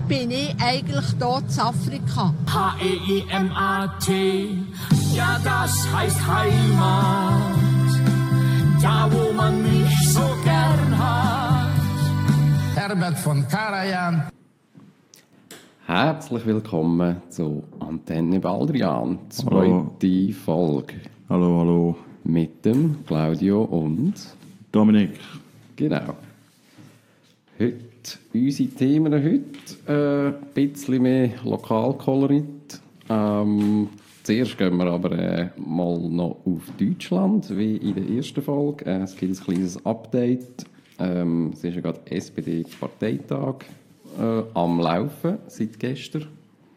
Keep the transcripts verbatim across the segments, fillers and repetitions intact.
bin ich eigentlich hier in Afrika. H E I M A T, ja das heißt Heimat, da wo man mich so gern hat. Herbert von Karajan. Herzlich willkommen zu Antenne Baldrian, Hallo. zweite Folge. Hallo, hallo. Mit dem Claudio und Dominik. Genau. Heute, unsere Themen heute, äh, ein bisschen mehr Lokalkolorit. Ähm, zuerst gehen wir aber äh, mal noch auf Deutschland, wie in der ersten Folge. Äh, es gibt ein kleines Update. Ähm, es ist ja gerade S P D-Parteitag äh, am Laufen seit gestern.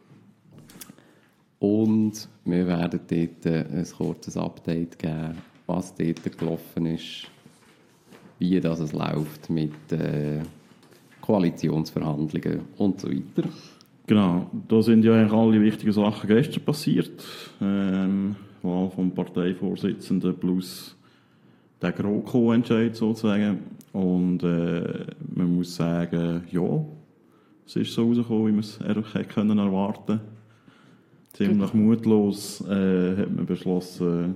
Und wir werden dort äh, ein kurzes Update geben, was dort gelaufen ist, wie das es läuft mit äh, Koalitionsverhandlungen und so weiter. Genau, da sind ja eigentlich alle wichtigen Sachen gestern passiert. Ähm, Wahl vom Parteivorsitzenden plus der GroKo-Entscheid sozusagen. Und äh, man muss sagen, ja, es ist so rausgekommen, wie man es hätte können erwarten. Ziemlich mutlos äh, hat man beschlossen,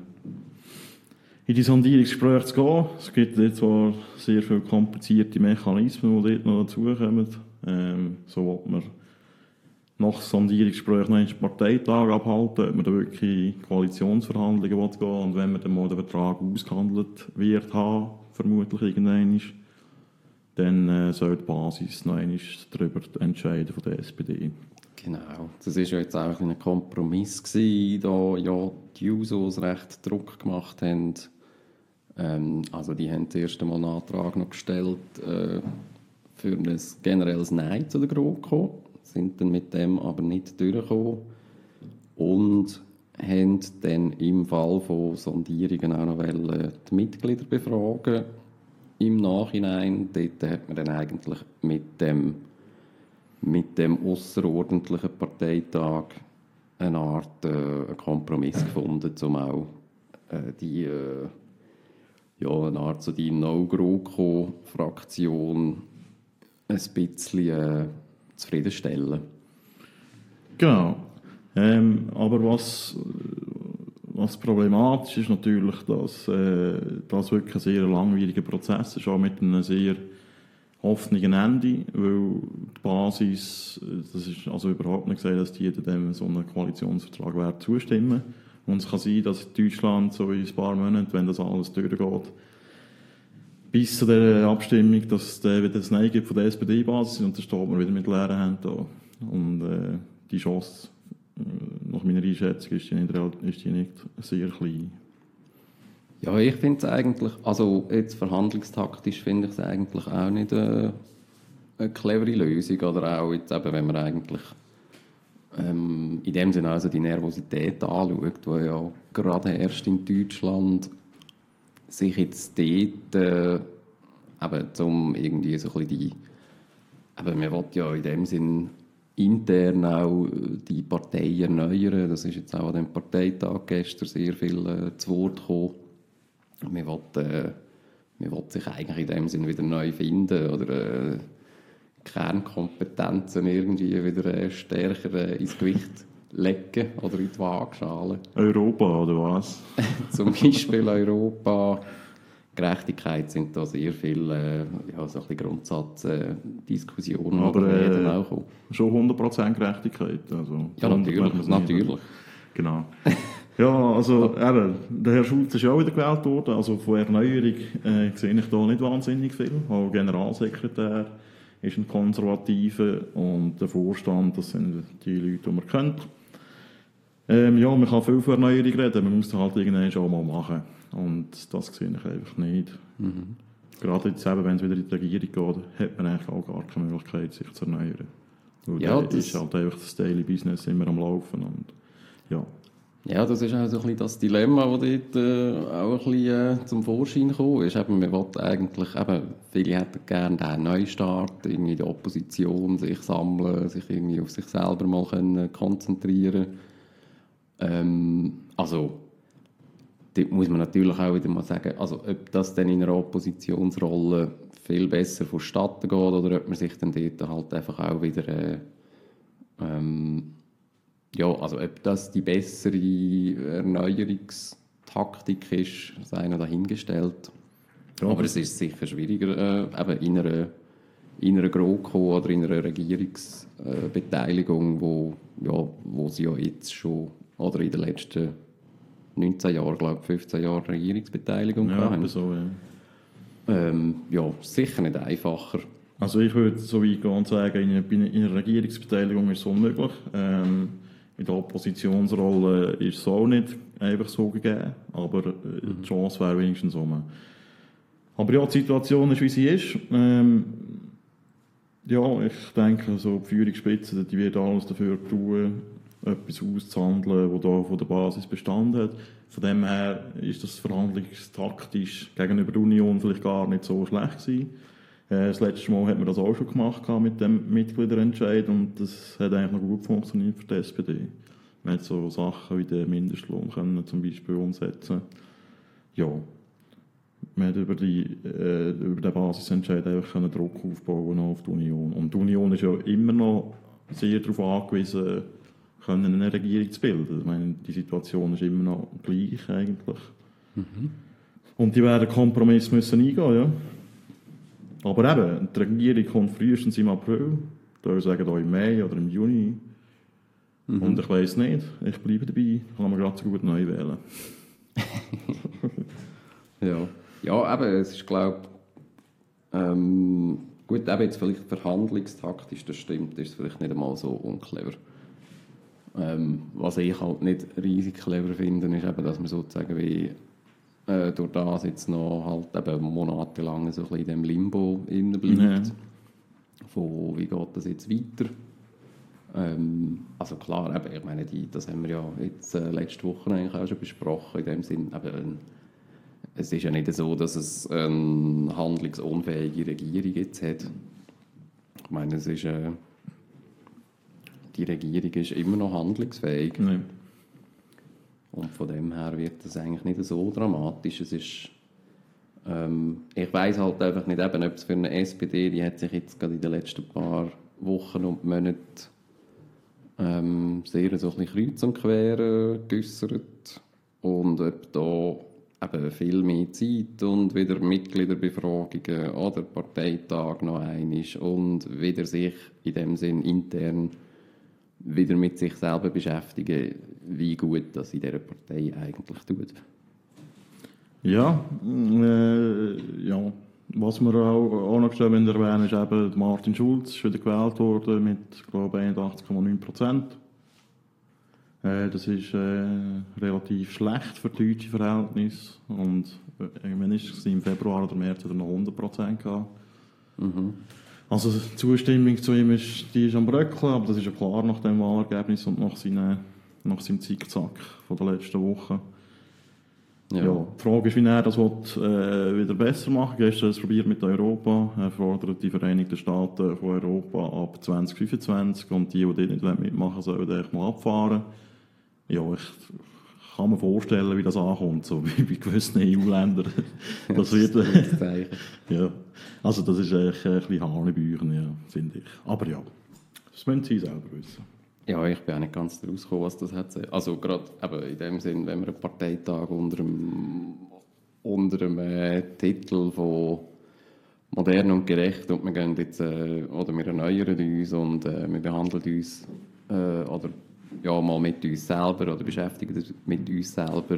in die Sondierungsgespräche zu gehen. Es gibt jetzt zwar sehr viele komplizierte Mechanismen, die dort noch dazukommen. Ähm, so will man nach Sondierungsgesprächen noch einen Parteitag abhalten, ob man da wirklich Koalitionsverhandlungen will gehen und wenn man dann mal den Vertrag ausgehandelt wird haben, vermutlich irgendwann, dann äh, soll die Basis noch einmal darüber entscheiden von der S P D. Genau, das war ja jetzt auch ein Kompromiss gewesen, da ja die Jusos recht Druck gemacht haben. Ähm, also die haben das erste Mal einen Antrag noch gestellt äh, für ein generelles Nein zu der GroKo, sind dann mit dem aber nicht durchgekommen und haben dann im Fall von Sondierungen auch noch wollen die Mitglieder befragen. Im Nachhinein, dort hat man dann eigentlich mit dem mit dem ausserordentlichen Parteitag eine Art äh, Kompromiss gefunden, um auch äh, die äh, ja, eine Art so die No-GroKo-Fraktion ein bisschen äh, zufriedenstellen. Genau. Ähm, aber was, was problematisch ist natürlich, dass äh, das wirklich ein sehr langwieriger Prozess ist, auch mit einem sehr offenen Ende, weil die Basis, das ist also überhaupt nicht gesagt, dass die dem so einen Koalitionsvertrag werden zustimmen. Und es kann sein, dass in Deutschland so in ein paar Monaten, wenn das alles durchgeht, bis zu der Abstimmung, dass es wieder ein Nein gibt von der S P D-Basis und dann steht man wieder mit leeren Händen da. Und äh, die Chance, nach meiner Einschätzung, ist die nicht, ist die nicht sehr klein. Ja, ich finde es eigentlich, also jetzt verhandlungstaktisch finde ich es eigentlich auch nicht eine, eine clevere Lösung. Oder auch jetzt eben, wenn man eigentlich ähm, in dem Sinne also die Nervosität anschaut, die ja gerade herrscht in Deutschland, sich jetzt dort äh, eben zum irgendwie so ein bisschen die, eben man will ja in dem Sinne intern auch die Partei erneuern. Das ist jetzt auch an dem Parteitag gestern sehr viel äh, zu Wort gekommen. Man will, äh, man will sich eigentlich in dem Sinne wieder neu finden oder äh, Kernkompetenzen irgendwie wieder äh, stärker äh, ins Gewicht legen oder in die Waagschale. Europa oder was? Zum Beispiel Europa. Gerechtigkeit sind da sehr viele äh, ja, so ein bisschen Grundsatzdiskussionen. Äh, Aber äh, auch kommen. Schon hundert Prozent Gerechtigkeit. Also ja, natürlich. natürlich. Genau. Ja, also eben, der Herr Schulz ist ja auch wieder gewählt worden, also von Erneuerung äh, sehe ich da nicht wahnsinnig viel. Auch Generalsekretär ist ein Konservativer und der Vorstand, das sind die Leute, die man kennt. Ähm, ja, man kann viel von Erneuerung reden, man muss das halt irgendwann schon mal machen. Und das sehe ich einfach nicht. Mhm. Gerade jetzt eben, wenn es wieder in die Regierung geht, hat man eigentlich auch gar keine Möglichkeit, sich zu erneuern. Weil ja, da ist halt einfach das Daily Business immer am Laufen und ja. Ja, das ist auch so ein bisschen das Dilemma, das dort äh, auch ein bisschen äh, zum Vorschein gekommen ist. Eben, man will eigentlich, eben, viele hätten gerne den Neustart, irgendwie die Opposition, sich sammeln, sich irgendwie auf sich selber mal können konzentrieren. Ähm, also, dort muss man natürlich auch wieder mal sagen, also ob das dann in einer Oppositionsrolle viel besser vonstatten geht oder ob man sich dann dort halt einfach auch wieder äh, Ähm, ja, also ob das die bessere Erneuerungstaktik ist, sei noch dahingestellt. Ja, aber es ist sicher schwieriger, äh, eben in einer, in einer GroKo oder in einer Regierungsbeteiligung, äh, wo, ja, wo sie ja jetzt schon, oder in den letzten neunzehn Jahren, glaube ich, fünfzehn Jahren Regierungsbeteiligung ja, haben. so, ja. Ähm, ja, sicher nicht einfacher. Also ich würde so weit gehen und sagen, in einer, in einer Regierungsbeteiligung ist es unmöglich. Ähm, in der Oppositionsrolle ist es auch nicht einfach so gegeben, aber äh, die Chance wäre wenigstens um. Aber ja, die Situation ist, wie sie ist. Ähm, ja, ich denke, so die Führungsspitze, die wird alles dafür tun, etwas auszuhandeln, das da von der Basis bestanden hat. Von dem her ist das verhandlungstaktisch gegenüber der Union vielleicht gar nicht so schlecht gewesen. Äh, das letzte Mal hat man das auch schon gemacht mit dem Mitgliederentscheid und das hat eigentlich noch gut funktioniert für die S P D. Man hat so Sachen wie den Mindestlohn können zum Beispiel umsetzen. Ja, man hat über, die, äh, über den Basisentscheid einfach können Druck aufbauen auf die Union. Und die Union ist ja immer noch sehr darauf angewiesen, können eine Regierung zu bilden. Ich meine, die Situation ist immer noch gleich eigentlich. Mhm. Und die werden Kompromiss müssen eingehen, ja. Aber eben, die Regierung kommt frühestens im April, da sagen auch im Mai oder im Juni. Mhm. Und ich weiss nicht, ich bleibe dabei, kann man gerade so gut neu wählen. ja. ja, eben, es ist, glaube ich, ähm, gut, eben jetzt vielleicht verhandlungstaktisch, das stimmt, ist es vielleicht nicht einmal so unclever. Ähm, was ich halt nicht riesig clever finde, ist eben, dass man sozusagen wie äh, durch das jetzt noch halt eben monatelang so ein bisschen in diesem Limbo innen bleibt. Ja. Von, wie geht das jetzt weiter? Ähm, also klar, eben, ich meine, die, das haben wir ja jetzt äh, letzte Woche eigentlich auch schon besprochen, in dem Sinn, eben, es ist ja nicht so, dass es eine handlungsunfähige Regierung jetzt hat. Ich meine, es ist äh, die Regierung ist immer noch handlungsfähig. Nee. Und von dem her wird das eigentlich nicht so dramatisch. Es ist, ähm, ich weiss halt einfach nicht, eben, ob es für eine S P D, die hat sich jetzt gerade in den letzten paar Wochen und Monaten ähm, sehr so ein bisschen kreuz und quer äh, geäussert. Und ob da eben viel mehr Zeit und wieder Mitgliederbefragungen oder Parteitag noch einmal und wieder sich in dem Sinn intern wieder mit sich selber beschäftigen, wie gut das in dieser Partei eigentlich tut. Ja, äh, ja. Was wir auch, auch noch schön erwähnen, ist eben, Martin Schulz ist wieder gewählt worden mit, glaube ich, einundachtzig Komma neun Prozent. Äh, das ist äh, relativ schlecht für deutsche Verhältnisse. Und äh, wann ist es? Im Februar oder März hat er noch hundert Prozent gehabt. Mhm. Also die Zustimmung zu ihm ist, die ist am Bröckeln, aber das ist ja klar nach dem Wahlergebnis und nach, seine, nach seinem Zickzack von der letzten Woche. Ja. Ja, die Frage ist, wie er das will, äh, wieder besser machen will. Gestern hat er es probiert mit Europa. Er fordert die Vereinigten Staaten von Europa ab zwanzig fünfundzwanzig und die, die dort nicht mitmachen sollen, sollen mal abfahren. Ja, ich kann mir vorstellen, wie das ankommt, so wie bei gewissen E U-Ländern. Das wird, äh, ja, also das ist eigentlich ein bisschen Hanebüchen, ja, finde ich. Aber ja, das müssen Sie selber wissen. Ja, ich bin auch nicht ganz daraus gekommen, was das hat. Also gerade eben in dem Sinn, wenn wir einen Parteitag unter dem, unter dem äh, Titel von modern und gerecht und wir gehen jetzt, äh, oder wir erneuern uns und äh, wir behandeln uns äh, oder ja, mal mit uns selber oder beschäftigen uns mit uns selber.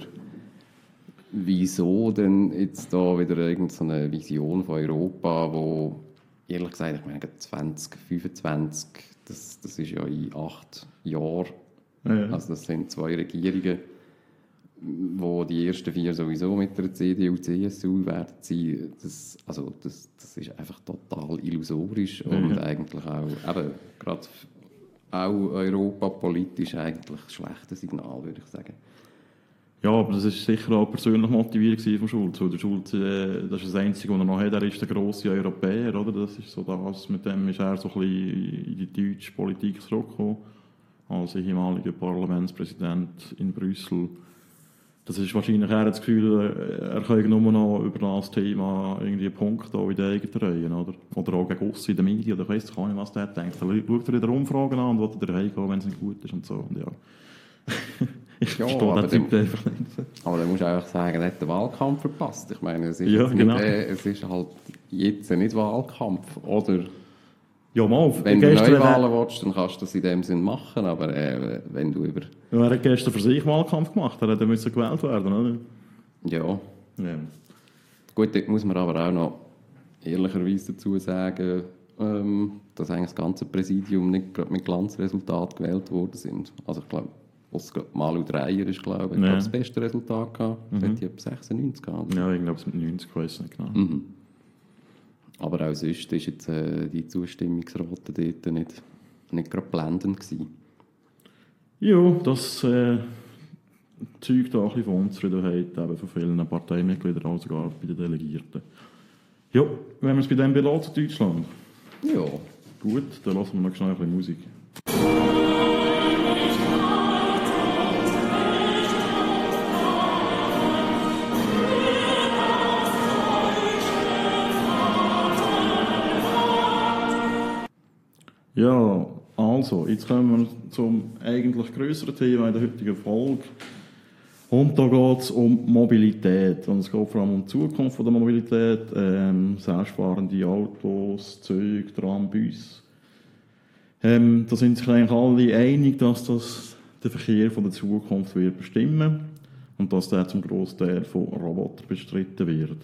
Wieso denn jetzt da wieder irgendeine Vision von Europa, wo ehrlich gesagt, ich meine zwanzig fünfundzwanzig, das, das ist ja in acht Jahren. Ja, ja. Also das sind zwei Regierungen, wo die ersten vier sowieso mit der C D U, C S U werden sein. Das, also das, das ist einfach total illusorisch ja, und ja. eigentlich auch, eben, gerade auch europapolitisch eigentlich ein schlechtes Signal, würde ich sagen. Ja, aber das war sicher auch persönlich motiviert von Schulz. Der Schulz, äh, das ist das Einzige, was er noch hat. Er ist der grosse Europäer, oder? Das ist so das. Mit dem ist er so ein bisschen in die deutsche Politik zurückgekommen. Als ehemaliger Parlamentspräsident in Brüssel. Das ist wahrscheinlich eher das Gefühl, er kann nur noch über das Thema irgendwie Punkte auch in den eigenen Reihen, oder? Oder auch gegen Aussen in den Medien, oder ich weiss gar nicht, was der denkt. Dann schaut er wieder Umfragen an und will wieder heimgehen, wenn es nicht gut ist und so. Und ja. Ich Ja, verstehe den Typ einfach nicht. Aber dann musst du einfach sagen, er hat den Wahlkampf verpasst. Ich meine, es ist, Ja, jetzt genau. nicht, äh, es ist halt jetzt nicht Wahlkampf. Oder Ja, mal, wenn du gestern Neuwahlen willst, dann kannst du das in dem Sinn machen. Aber äh, wenn du über... Ja, er hat gestern für sich Wahlkampf gemacht, er hätte müssen gewählt werden, oder? Ja. Ja. Gut, dort muss man aber auch noch ehrlicherweise dazu sagen, ähm, dass eigentlich das ganze Präsidium nicht gerade mit Glanzresultat gewählt worden sind. Also ich glaube, was Malu Dreyer ist, glaube ich, Ja. ja. das beste Resultat gehabt. Mhm. Hat die etwa sechsundneunzig gehabt. Ja, ich glaube, es mit neunzig, ich weiss nicht genau. Mhm. Aber auch sonst war jetzt äh, die Zustimmungsrate dort nicht, nicht gerade blendend gewesen. Ja, das äh, zeugt auch ein bisschen von Unzufriedenheit eben von vielen Parteimitgliedern, auch sogar bei den Delegierten. Ja, wenn wir es bei dem belassen, Deutschland. Ja. Gut, dann lassen wir noch schnell ein bisschen Musik. Ja, also, jetzt kommen wir zum eigentlich grösseren Thema in der heutigen Folge. Und da geht es um Mobilität. Und es geht vor allem um die Zukunft der Mobilität. Ähm, selbstfahrende Autos, Züge, Tram, Bus. Ähm, da sind sich eigentlich alle einig, dass das den Verkehr von der Zukunft wird bestimmen und dass der zum Grossteil von Robotern bestritten wird.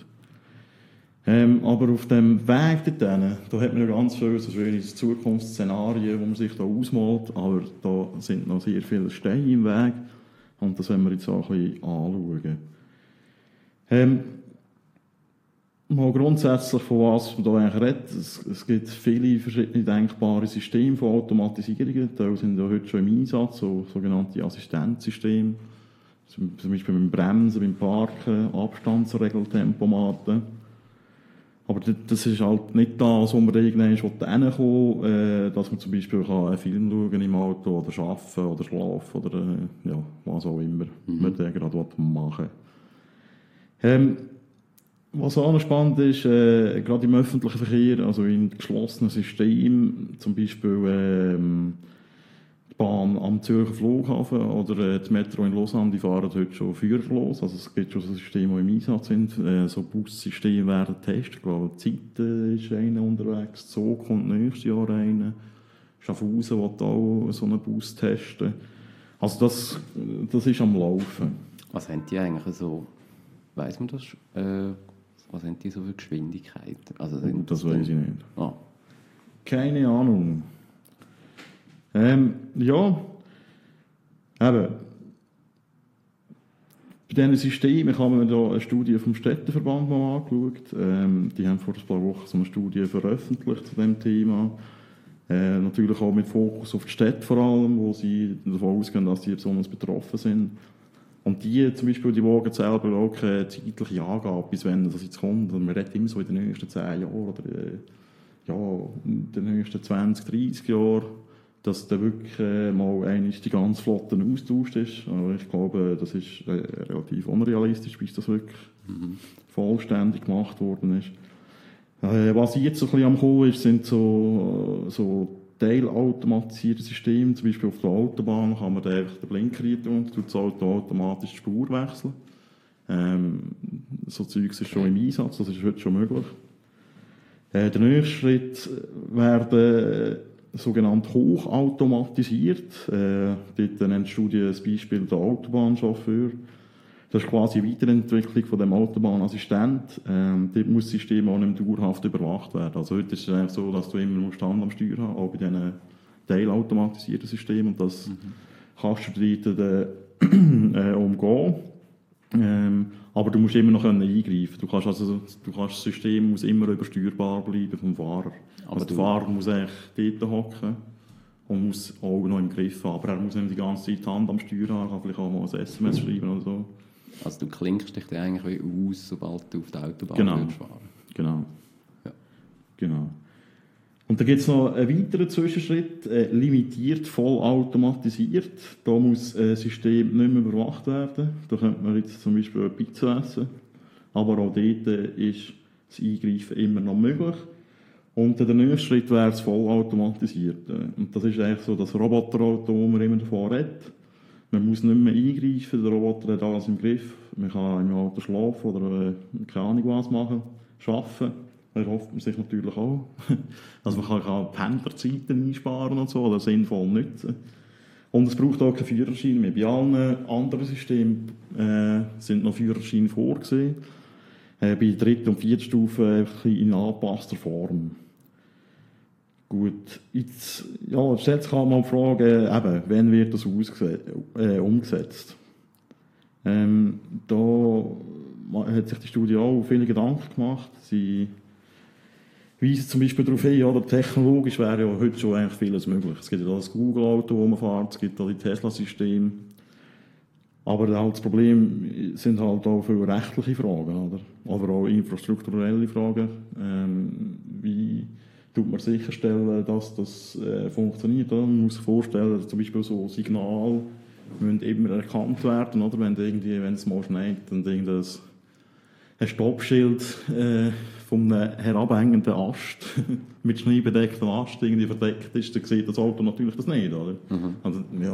Ähm, aber auf dem Weg dorthin, da hat man ja ganz viele so schöne Zukunftsszenarien, die man sich da ausmalt, aber da sind noch sehr viele Steine im Weg und das wollen wir jetzt auch ein bisschen anschauen. Ähm, mal grundsätzlich, von was man da eigentlich redet, es, es gibt viele verschiedene denkbare Systeme von Automatisierungen, die sind ja heute schon im Einsatz, so sogenannte Assistenzsysteme, zum Beispiel beim Bremsen, beim Parken, Abstandsregeln, Tempomaten. Aber das ist halt nicht das, wo man irgendwann hinkommen will, dass man zum Beispiel einen Film schauen im Auto oder arbeiten oder schlafen oder ja, was auch immer mhm. man da gerade machen will. Ähm, was auch noch spannend ist, äh, gerade im öffentlichen Verkehr, also in geschlossenen Systemen, zum Beispiel ähm, die Bahn am Zürcher Flughafen oder äh, die Metro in Lausanne, die fahren heute schon führerlos. Also es gibt schon so Systeme, die im Einsatz sind. Äh, so Bussysteme werden getestet. Ich glaube, Zeiten ist einer unterwegs, Zug kommt nächstes Jahr einer. Schaffhausen will auch so einen Bus testen. Also das, das ist am Laufen. Was haben die eigentlich so, weiss man das, äh, was haben die so für Geschwindigkeit? Also sind das das weiß ich nicht. Ah. Keine Ahnung. Ähm, ja, eben. Bei diesen Systemen haben wir da eine Studie vom Städteverband mal angeschaut. Ähm, die haben vor ein paar Wochen so eine Studie veröffentlicht zu diesem Thema. Äh, natürlich auch mit Fokus auf die Städte vor allem, wo sie davon ausgehen, dass die besonders betroffen sind. Und die zum Beispiel, die wagen selber auch keine zeitliche Angabe, bis wann das jetzt kommt. Und man redet immer so in den nächsten zehn Jahren oder äh, ja, in den nächsten zwanzig, dreissig Jahren, dass da wirklich äh, mal einmal die ganze Flotte austauscht ist. Aber ich glaube, das ist äh, relativ unrealistisch, bis das wirklich mhm. vollständig gemacht worden ist. Äh, was jetzt so ein bisschen am Kommen ist, sind so, so teilautomatisierte Systeme. Zum Beispiel auf der Autobahn kann man da einfach den Blinker rein tun und tut das Auto automatisch die Spur wechseln. Ähm, so Zeugs ist schon im Einsatz, das ist heute schon möglich. Äh, der nächste Schritt werden sogenannt hochautomatisiert. Äh, dort nennt die Studie das Beispiel der Autobahnchauffeur. Das ist quasi eine Weiterentwicklung von dem Autobahnassistent. Ähm, dort muss das System auch nicht mehr dauerhaft überwacht werden. Also heute ist es einfach so, dass du immer musst Hand am Steuer haben, auch bei diesen teilautomatisierten Systemen. Und das mhm. kannst du dort äh, umgehen. Ähm, aber du musst immer noch eingreifen. Du kannst also, du kannst das System muss immer übersteuerbar bleiben vom Fahrer. Aber also der Fahrer muss eigentlich dort hocken und muss auch noch im Griff haben. Aber er muss nicht die ganze Zeit die Hand am Steuer haben, kann vielleicht auch mal ein S M S schreiben oder so. Also du klinkst dich dann eigentlich wie aus, sobald du auf der Autobahn genau. fahren. Genau. Ja. Genau. Und dann gibt es noch einen weiteren Zwischenschritt, äh, limitiert vollautomatisiert. Da muss ein System nicht mehr überwacht werden. Da könnte man jetzt zum Beispiel eine Pizza essen. Aber auch dort ist das Eingreifen immer noch möglich. Und der nächste Schritt wäre das vollautomatisierte. Und das ist eigentlich so das Roboterauto, wo man immer davon redet. Man muss nicht mehr eingreifen, der Roboter hat alles im Griff. Man kann im Auto schlafen oder äh, keine Ahnung was machen, arbeiten. Das erhofft man sich natürlich auch. Also man kann auch Pendlerzeiten einsparen und so, oder sinnvoll nutzen. Und es braucht auch keinen Führerschein mehr. Bei allen anderen Systemen äh, sind noch Führerscheine vorgesehen. Äh, bei der dritten und vierten Stufe in angepasster Form. Gut, jetzt, ja, jetzt kann man fragen, eben, wann wird das äh, umgesetzt? Ähm, da hat sich die Studie auch viele Gedanken gemacht. Sie weisen zum Beispiel darauf hin, oder technologisch wäre ja heute schon eigentlich vieles möglich. Es gibt ja das Google-Auto, das man fährt, es gibt auch die Tesla-Systeme. Aber das Problem sind halt auch viele rechtliche Fragen, oder? Aber auch infrastrukturelle Fragen. Ähm, wie tut man sicherstellen, dass das äh, funktioniert? Oder? Man muss sich vorstellen, dass zum Beispiel so Signale müssen immer erkannt werden, oder? Wenn irgendwie, wenn es mal schneit, dann irgendein ein Stoppschild äh, von einem herabhängenden Ast mit schneebedecktem Ast irgendwie verdeckt ist, dann sieht das Auto natürlich das nicht, oder? Mhm. Also, ja.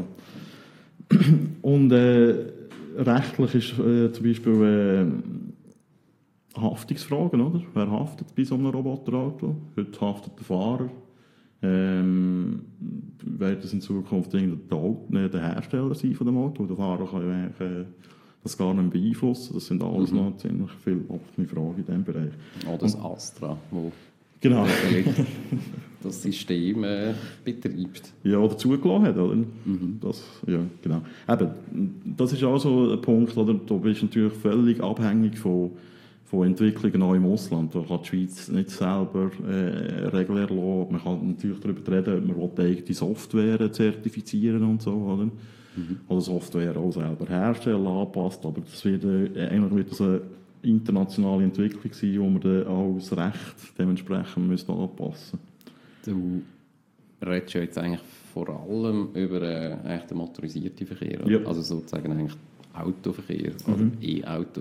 Und äh, rechtlich ist äh, zum Beispiel äh, Haftungsfragen, oder? Wer haftet bei so einem Roboterauto? Heute haftet der Fahrer. Ähm, wird das in Zukunft der, der Hersteller sein von dem Auto? Der Fahrer kann ja eigentlich, äh, das gar nicht beeinflussen. Das sind alles mhm. noch ziemlich viele offene Fragen in diesem Bereich. Oder das Astra, wo genau. das System äh, betreibt. Ja, oder zugelassen hat, oder? Mhm. Das, ja, genau. Eben, das ist auch so ein Punkt, oder? Du bist natürlich völlig abhängig von, von Entwicklungen auch im Ausland. Da kann die Schweiz nicht selber äh, Regeln erlassen. Man kann natürlich darüber reden, ob man die eigene Software zertifizieren und so, oder? Mhm. Oder Software auch selber herstellen, anpasst. Aber das wird, äh, eigentlich wird das eine internationale Entwicklung sein, wo man dann auch das Recht dementsprechend müssen anpassen müssen. Du redest ja jetzt eigentlich vor allem über äh, eigentlich den motorisierten Verkehr, ja. Also sozusagen eigentlich Autoverkehr mhm. oder E-Auto.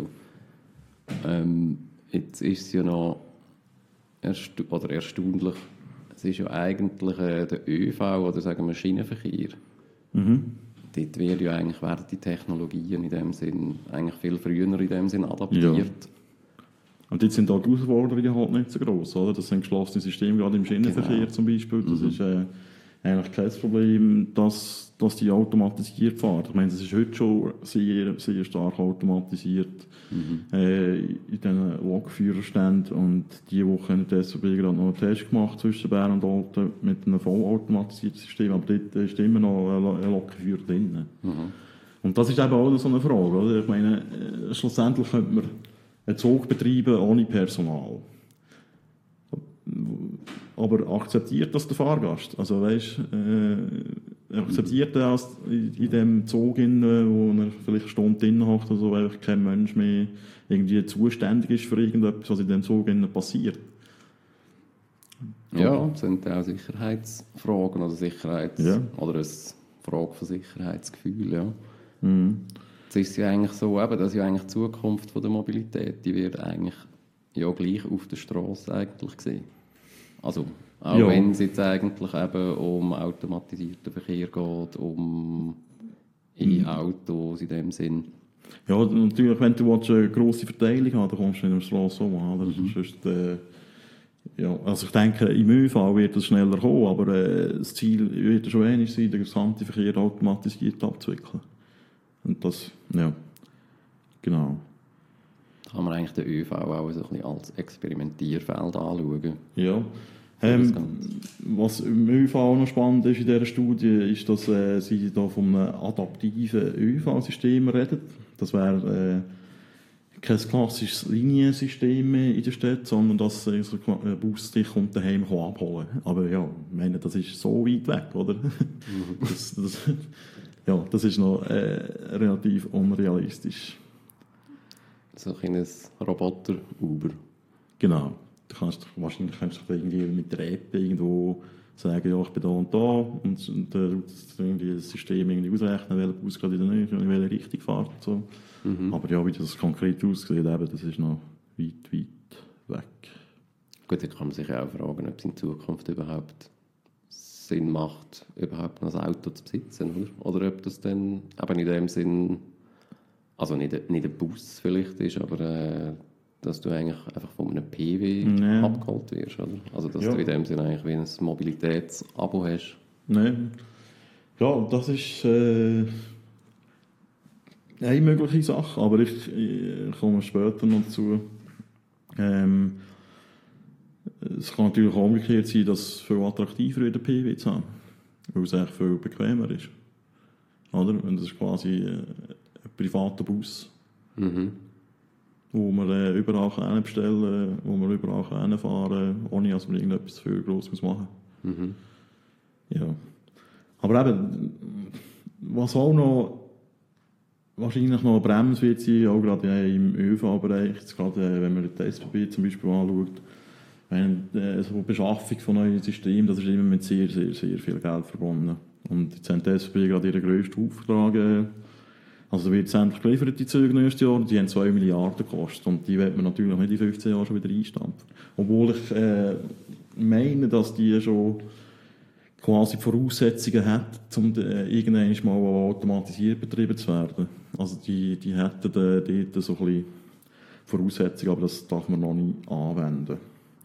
Ähm, jetzt ist es ja noch ersta- oder erstaunlich, es ist ja eigentlich äh, der ÖV oder sagen wir Schienenverkehr. Mhm. Dort wird ja eigentlich, werden die Technologien in dem Sinn eigentlich viel früher in dem Sinn adaptiert. Ja. Und jetzt sind auch die Herausforderungen halt nicht so gross, oder? Das sind geschlossene Systeme, gerade im Schienenverkehr genau. zum Beispiel. Das mhm. ist äh, eigentlich kein Problem, dass, dass die automatisiert fahren. Ich meine, das ist heute schon sehr, sehr stark automatisiert mhm. äh, in diesen Lokführerständen. Und diese Woche haben die S B B gerade noch einen Test gemacht zwischen Bern und Olten mit einem vollautomatisierten System. Aber dort ist immer noch ein Lokführer drin. Mhm. Und das ist eben auch so eine Frage. Oder? Ich meine, äh, schlussendlich könnte man einen Zug betreiben ohne Personal. Aber akzeptiert das der Fahrgast? Also weißt, äh, akzeptiert er das in, in dem Zug, in, wo er vielleicht eine Stunde drin hockt oder so, weil kein Mensch mehr irgendwie zuständig ist für irgendetwas, was in dem Zug passiert? Ja, das sind auch Sicherheitsfragen oder Sicherheits- ja. oder eine Frage von Sicherheitsgefühl, ja. Mhm. Es ist ja eigentlich so, eben, dass ja eigentlich die Zukunft von der Mobilität, die wird eigentlich ja gleich auf der Straße eigentlich gesehen. Also, auch ja. wenn es jetzt eigentlich eben um automatisierten Verkehr geht, um E-Autos in dem Sinn. Ja, natürlich, wenn du eine grosse Verteilung hast, dann kommst du in der Straße um. Mhm. Sonst, äh, ja, also ich denke, im ÖV wird es schneller kommen, aber äh, das Ziel wird schon ähnlich sein, den gesamten Verkehr automatisiert abzuwickeln. Und das, ja, genau. Da kann man eigentlich den ÖV auch so ein bisschen als Experimentierfeld anschauen. Ja. Ähm, was im ÖV auch noch spannend ist in dieser Studie, ist, dass äh, sie da von einem adaptiven ÖV-System reden. Das wäre äh, kein klassisches Liniensystem mehr in der Stadt, sondern dass äh, so ein Bus dich und daheim abholen kann. Aber ja, ich meine, das ist so weit weg, oder? Mhm. das, das, ja, das ist noch äh, relativ unrealistisch. So ein kleines Roboter-Uber. Genau. Du kannst, wahrscheinlich kannst du irgendwie mit der App irgendwo sagen, ja, ich bin da und da und, und dann irgendwie das System irgendwie ausrechnen, welcher Bus gerade in der Nähe, in welche Richtung fährt. So. Mhm. Aber ja, wie das konkret aussieht, eben, das ist noch weit, weit weg. Gut, dann kann man sich auch fragen, ob es in Zukunft überhaupt Sinn macht, überhaupt noch ein Auto zu besitzen, oder? Oder ob das dann eben in dem Sinn, also nicht, nicht ein Bus vielleicht ist, aber äh, dass du eigentlich einfach von einem P W nee. abgeholt wirst, oder? Also dass ja. du in dem Sinn eigentlich wie ein Mobilitätsabo hast. Nein. Ja, das ist äh, eine mögliche Sache, aber ich, ich komme später noch dazu. Ähm, es kann natürlich auch umgekehrt sein, dass es viel attraktiver ist, den P W zu haben, weil es eigentlich viel bequemer ist. Oder? Und das ist quasi ein privater Bus. Mhm. Wo man äh, überall kann bestellen, wo man überall kann fahren, ohne dass man irgendetwas viel Grosses machen muss. Mhm. Ja. Aber eben, was auch noch wahrscheinlich noch eine Bremse wird sein, auch gerade im ÖV-Bereich, gerade wenn man die S B B zum Beispiel anschaut, wenn, äh, so die Beschaffung von neuen Systemen, das ist immer mit sehr, sehr, sehr viel Geld verbunden. Und jetzt haben die S B B gerade ihren grössten Auftrag, äh, also da wird es endlich geliefert, die Züge nächstes Jahr, die haben zwei Milliarden gekostet und die wird man natürlich nicht in fünfzehn Jahren schon wieder einstampfen. Obwohl ich äh, meine, dass die schon quasi Voraussetzungen hat, um äh, irgendwann mal automatisiert betrieben zu werden. Also die, die hätten äh, dort so ein bisschen Voraussetzungen, aber das darf man noch nicht anwenden.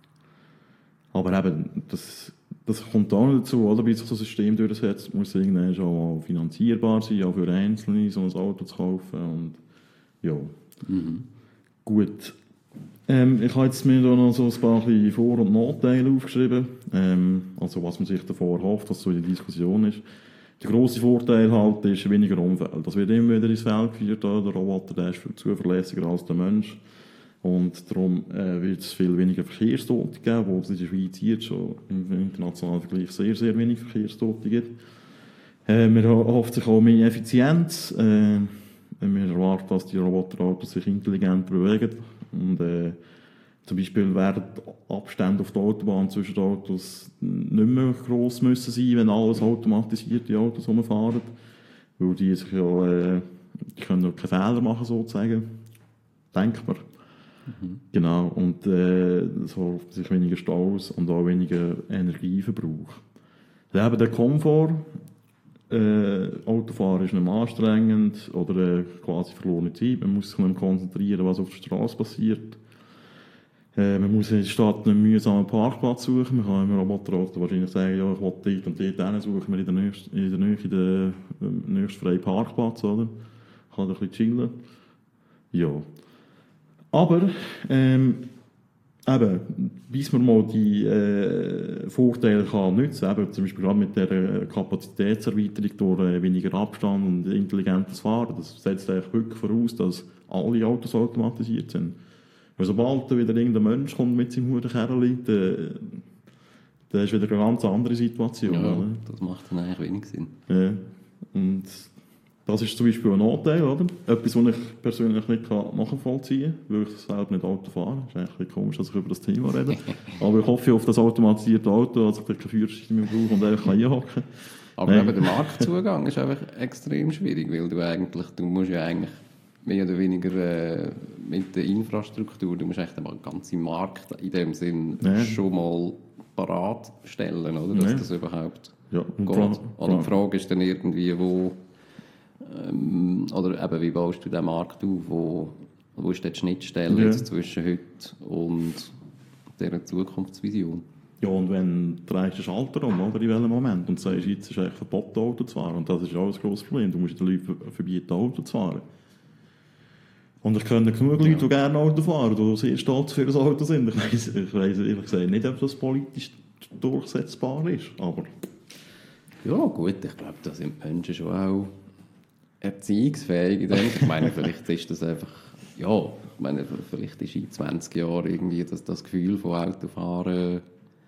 Aber eben, das, das kommt auch noch dazu, oder? Bis sich das System durchsetzt, muss es irgendwann schon mal finanzierbar sein, auch für Einzelne so ein Auto zu kaufen. Und, ja. Mhm. Gut. Ähm, ich habe jetzt mir da noch so ein paar Vor- und Nachteile aufgeschrieben. Ähm, also was man sich davor hofft, was so in der Diskussion ist. Der grosse Vorteil halt ist weniger Unfälle. Das wird immer wieder ins Feld geführt. Der Roboter der ist viel zuverlässiger als der Mensch. Und darum äh, wird es viel weniger Verkehrstote geben, wo es in der Schweiz jetzt schon im internationalen Vergleich sehr, sehr wenig Verkehrstote gibt. Äh, man hofft sich auch mehr Effizienz. Äh, wir erwarten, dass die Roboterautos sich intelligent bewegen. Und, äh, zum Beispiel werden Abstände auf der Autobahn zwischen den Autos nicht mehr gross müssen sein, wenn alles automatisierte Autos rumfahren. Weil die sich ja, äh, die können ja keine Fehler machen, sozusagen. Denkt man. Mhm. Genau, und äh, so sich weniger Staus und auch weniger Energieverbrauch. Dann eben der Komfort. Äh, Autofahren ist nicht mehr anstrengend oder äh, quasi verlorene Zeit. Man muss sich nicht mehr konzentrieren, was auf der Straße passiert. Äh, man muss in der Stadt einen mühsamen Parkplatz suchen. Man kann im Roboterauto wahrscheinlich sagen, ja, ich will dort und dort hin, suchen wir in der nächsten, in der Nähe den äh, nächsten freien Parkplatz, oder? Kann da ein bisschen chillen. Ja. Aber, ähm, eben, bis man mal die äh, Vorteile kann nutzen kann, eben zum Beispiel gerade mit der Kapazitätserweiterung durch äh, weniger Abstand und intelligentes Fahren, das setzt eigentlich wirklich voraus, dass alle Autos automatisiert sind. Weil sobald da wieder irgendein Mensch kommt mit seinem Hurenkerli, dann, dann ist wieder eine ganz andere Situation. Ja, oder? Das macht dann eigentlich wenig Sinn. Ja, und das ist zum Beispiel ein Nachteil, oder? Etwas, was ich persönlich nicht nachvollziehen kann, weil ich selber nicht Auto fahre. Es ist eigentlich komisch, dass ich über das Thema rede. Aber ich hoffe auf das automatisierte Auto, dass ich keine Führerschein mehr brauche und einfach einhaken kann. Aber eben der Marktzugang ist einfach extrem schwierig, weil du eigentlich, du musst ja eigentlich mehr oder weniger äh, mit der Infrastruktur, du musst echt den ganzen Markt in dem Sinn ja. schon mal parat stellen, oder? Dass ja. das überhaupt ja. geht. Und die Frage ist dann irgendwie, wo Ähm, oder eben, wie baust du den Markt auf? Wo, wo ist die Schnittstelle ja. jetzt zwischen heute und dieser Zukunftsvision? Ja, und wenn du drehst den Schalter um, oder, in welchem Moment, und sagst, jetzt ist eigentlich verboten, Auto zu fahren, und das ist auch ein grosses Problem, du musst den Leuten verbieten, Auto zu fahren. Und ich kenne genug Leute, ja. die gerne Auto fahren, die sehr stolz für das Auto sind. Ich weiss, ich weiss ehrlich gesagt nicht, ob das politisch durchsetzbar ist, aber... Ja gut, ich glaube, da sind die Menschen schon auch erziehungsfähig. Ich meine, vielleicht ist das einfach, ja, ich meine, vielleicht ist in zwanzig Jahren irgendwie das, das Gefühl von Autofahren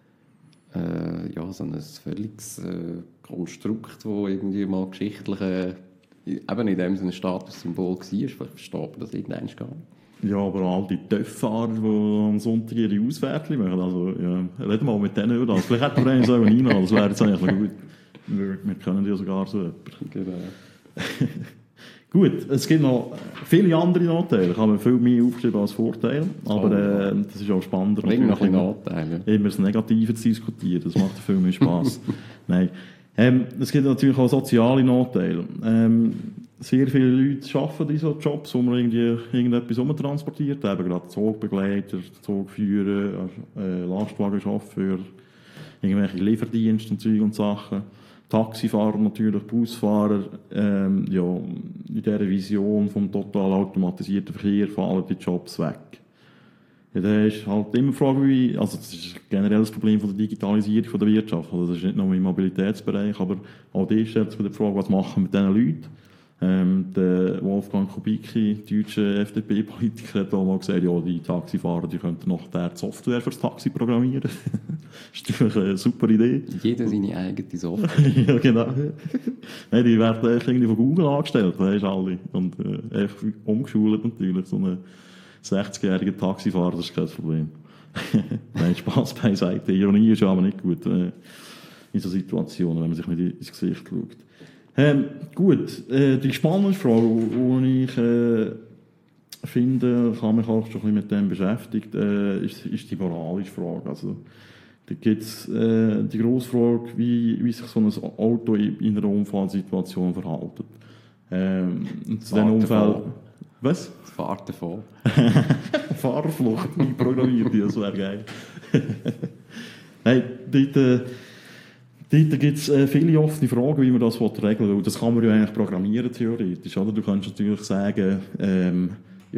äh, ja, so ein völliges äh, Konstrukt, das irgendwie mal geschichtlich äh, eben in dem Sinne ein Statussymbol war. Vielleicht versteht man das irgendwann gar nicht. Ja, aber all die Töfffahrer, die am Sonntag ihre Auswärtchen machen, also ja, reden mal mit denen über das. Vielleicht hätten wir einen so reinnehmen, das wäre jetzt eigentlich noch gut. Wir, wir können ja sogar so jemanden. Genau. Gut, es gibt noch viele andere Nachteile. Ich habe viel mehr aufgeschrieben als Vorteile, aber äh, das ist auch spannender. Bring noch ein immer, Nachteile. immer das Negative zu diskutieren, das macht viel mehr Spass. Nein. Ähm, es gibt natürlich auch soziale Nachteile. Ähm, sehr viele Leute arbeiten in solchen Jobs, wo man irgendwie irgendetwas umtransportiert, eben gerade Zogbegleiter, Zugführer, äh, Lastwagenchauffeur, irgendwelche Lieferdienste und Zeug und Sachen. Taxifahrer natürlich, Busfahrer, ähm, ja, in dieser Vision vom total automatisierten Verkehr fallen die Jobs weg. Ja, da ist halt immer die Frage, wie, also das ist generell das Problem von der Digitalisierung von der Wirtschaft, also das ist nicht nur im Mobilitätsbereich, aber auch die stellt sich die Frage, was machen wir mit diesen Leuten? Ähm, der Wolfgang Kubicki, deutscher F D P-Politiker, hat auch mal gesagt, ja, die Taxifahrer, die könnten noch die Software für das Taxi programmieren. Das ist natürlich eine super Idee. Jeder seine eigene Software. Ja, genau. Nein, die werden echt irgendwie von Google angestellt, weisst alle. Und äh, echt umgeschult natürlich. So ein sechzigjähriger Taxifahrer, das ist kein Problem. Nein, Spaß beiseite. Ironie ist aber nicht gut äh, in so Situationen, wenn man sich nicht ins Gesicht schaut. Ähm, gut, äh, die spannende Frage, die ich äh, finde, ich habe mich auch schon ein bisschen mit dem beschäftigt, äh, ist, ist die moralische Frage. Also, da gibt es äh, die grosse Frage, wie, wie sich so ein Auto in, in einer Unfallsituation verhält. Ähm, zu diesen Unfällen... Was? Es fährt davon. Fahrerflucht einprogrammiert, das wäre geil. Nein, dort... Äh, Dort gibt es äh, viele offene Fragen, wie man das regeln will. Das kann man ja eigentlich programmieren, theoretisch. Oder? Du kannst natürlich sagen, ähm, ja,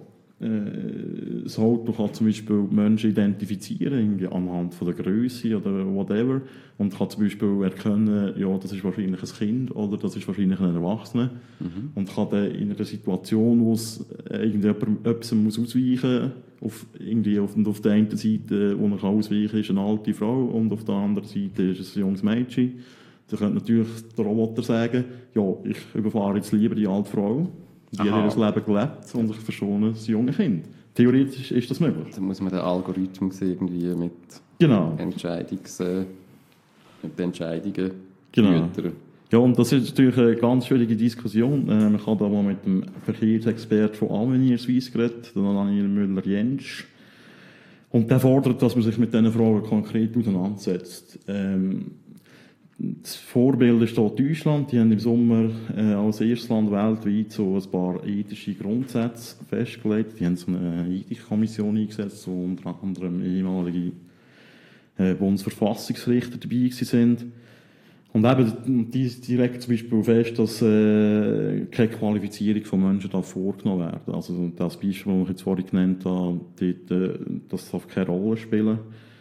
äh, das Auto kann zum Beispiel Menschen identifizieren, anhand von der Größe oder whatever. Und kann zum Beispiel erkennen, ja, das ist wahrscheinlich ein Kind oder das ist wahrscheinlich ein Erwachsener. Mhm. Und kann dann in einer Situation, wo es irgendjemand etwas muss ausweichen muss, auf, irgendwie auf, auf der einen Seite, wo man ausweichen kann, ist eine alte Frau und auf der anderen Seite ist es ein junges Mädchen. Da könnte natürlich der Roboter sagen, ja, ich überfahre jetzt lieber die alte Frau, die Aha. hat ihr Leben gelebt und ich verschone das junge Kind. Theoretisch ist das möglich. Da muss man den Algorithmus irgendwie mit, genau. Entscheidungs, äh, mit Entscheidungen genau. füttern. Ja, und das ist natürlich eine ganz schwierige Diskussion. Äh, man hat da mal mit dem Verkehrsexperten von Avenir Suisse geredet, den Daniel Müller-Jensch. Und der fordert, dass man sich mit diesen Fragen konkret auseinandersetzt. Ähm, das Vorbild ist hier Deutschland. Die haben im Sommer äh, als erstes Land weltweit so ein paar ethische Grundsätze festgelegt. Die haben so eine Ethikkommission eingesetzt, wo unter anderem ehemalige äh, Bundesverfassungsrichter dabei sind. Und eben, die, die legen zum Beispiel fest, dass äh, keine Qualifizierung von Menschen darf vorgenommen werden. Also das Beispiel, das ich jetzt vorhin genannt habe, dort, äh, das darf keine Rolle spielen.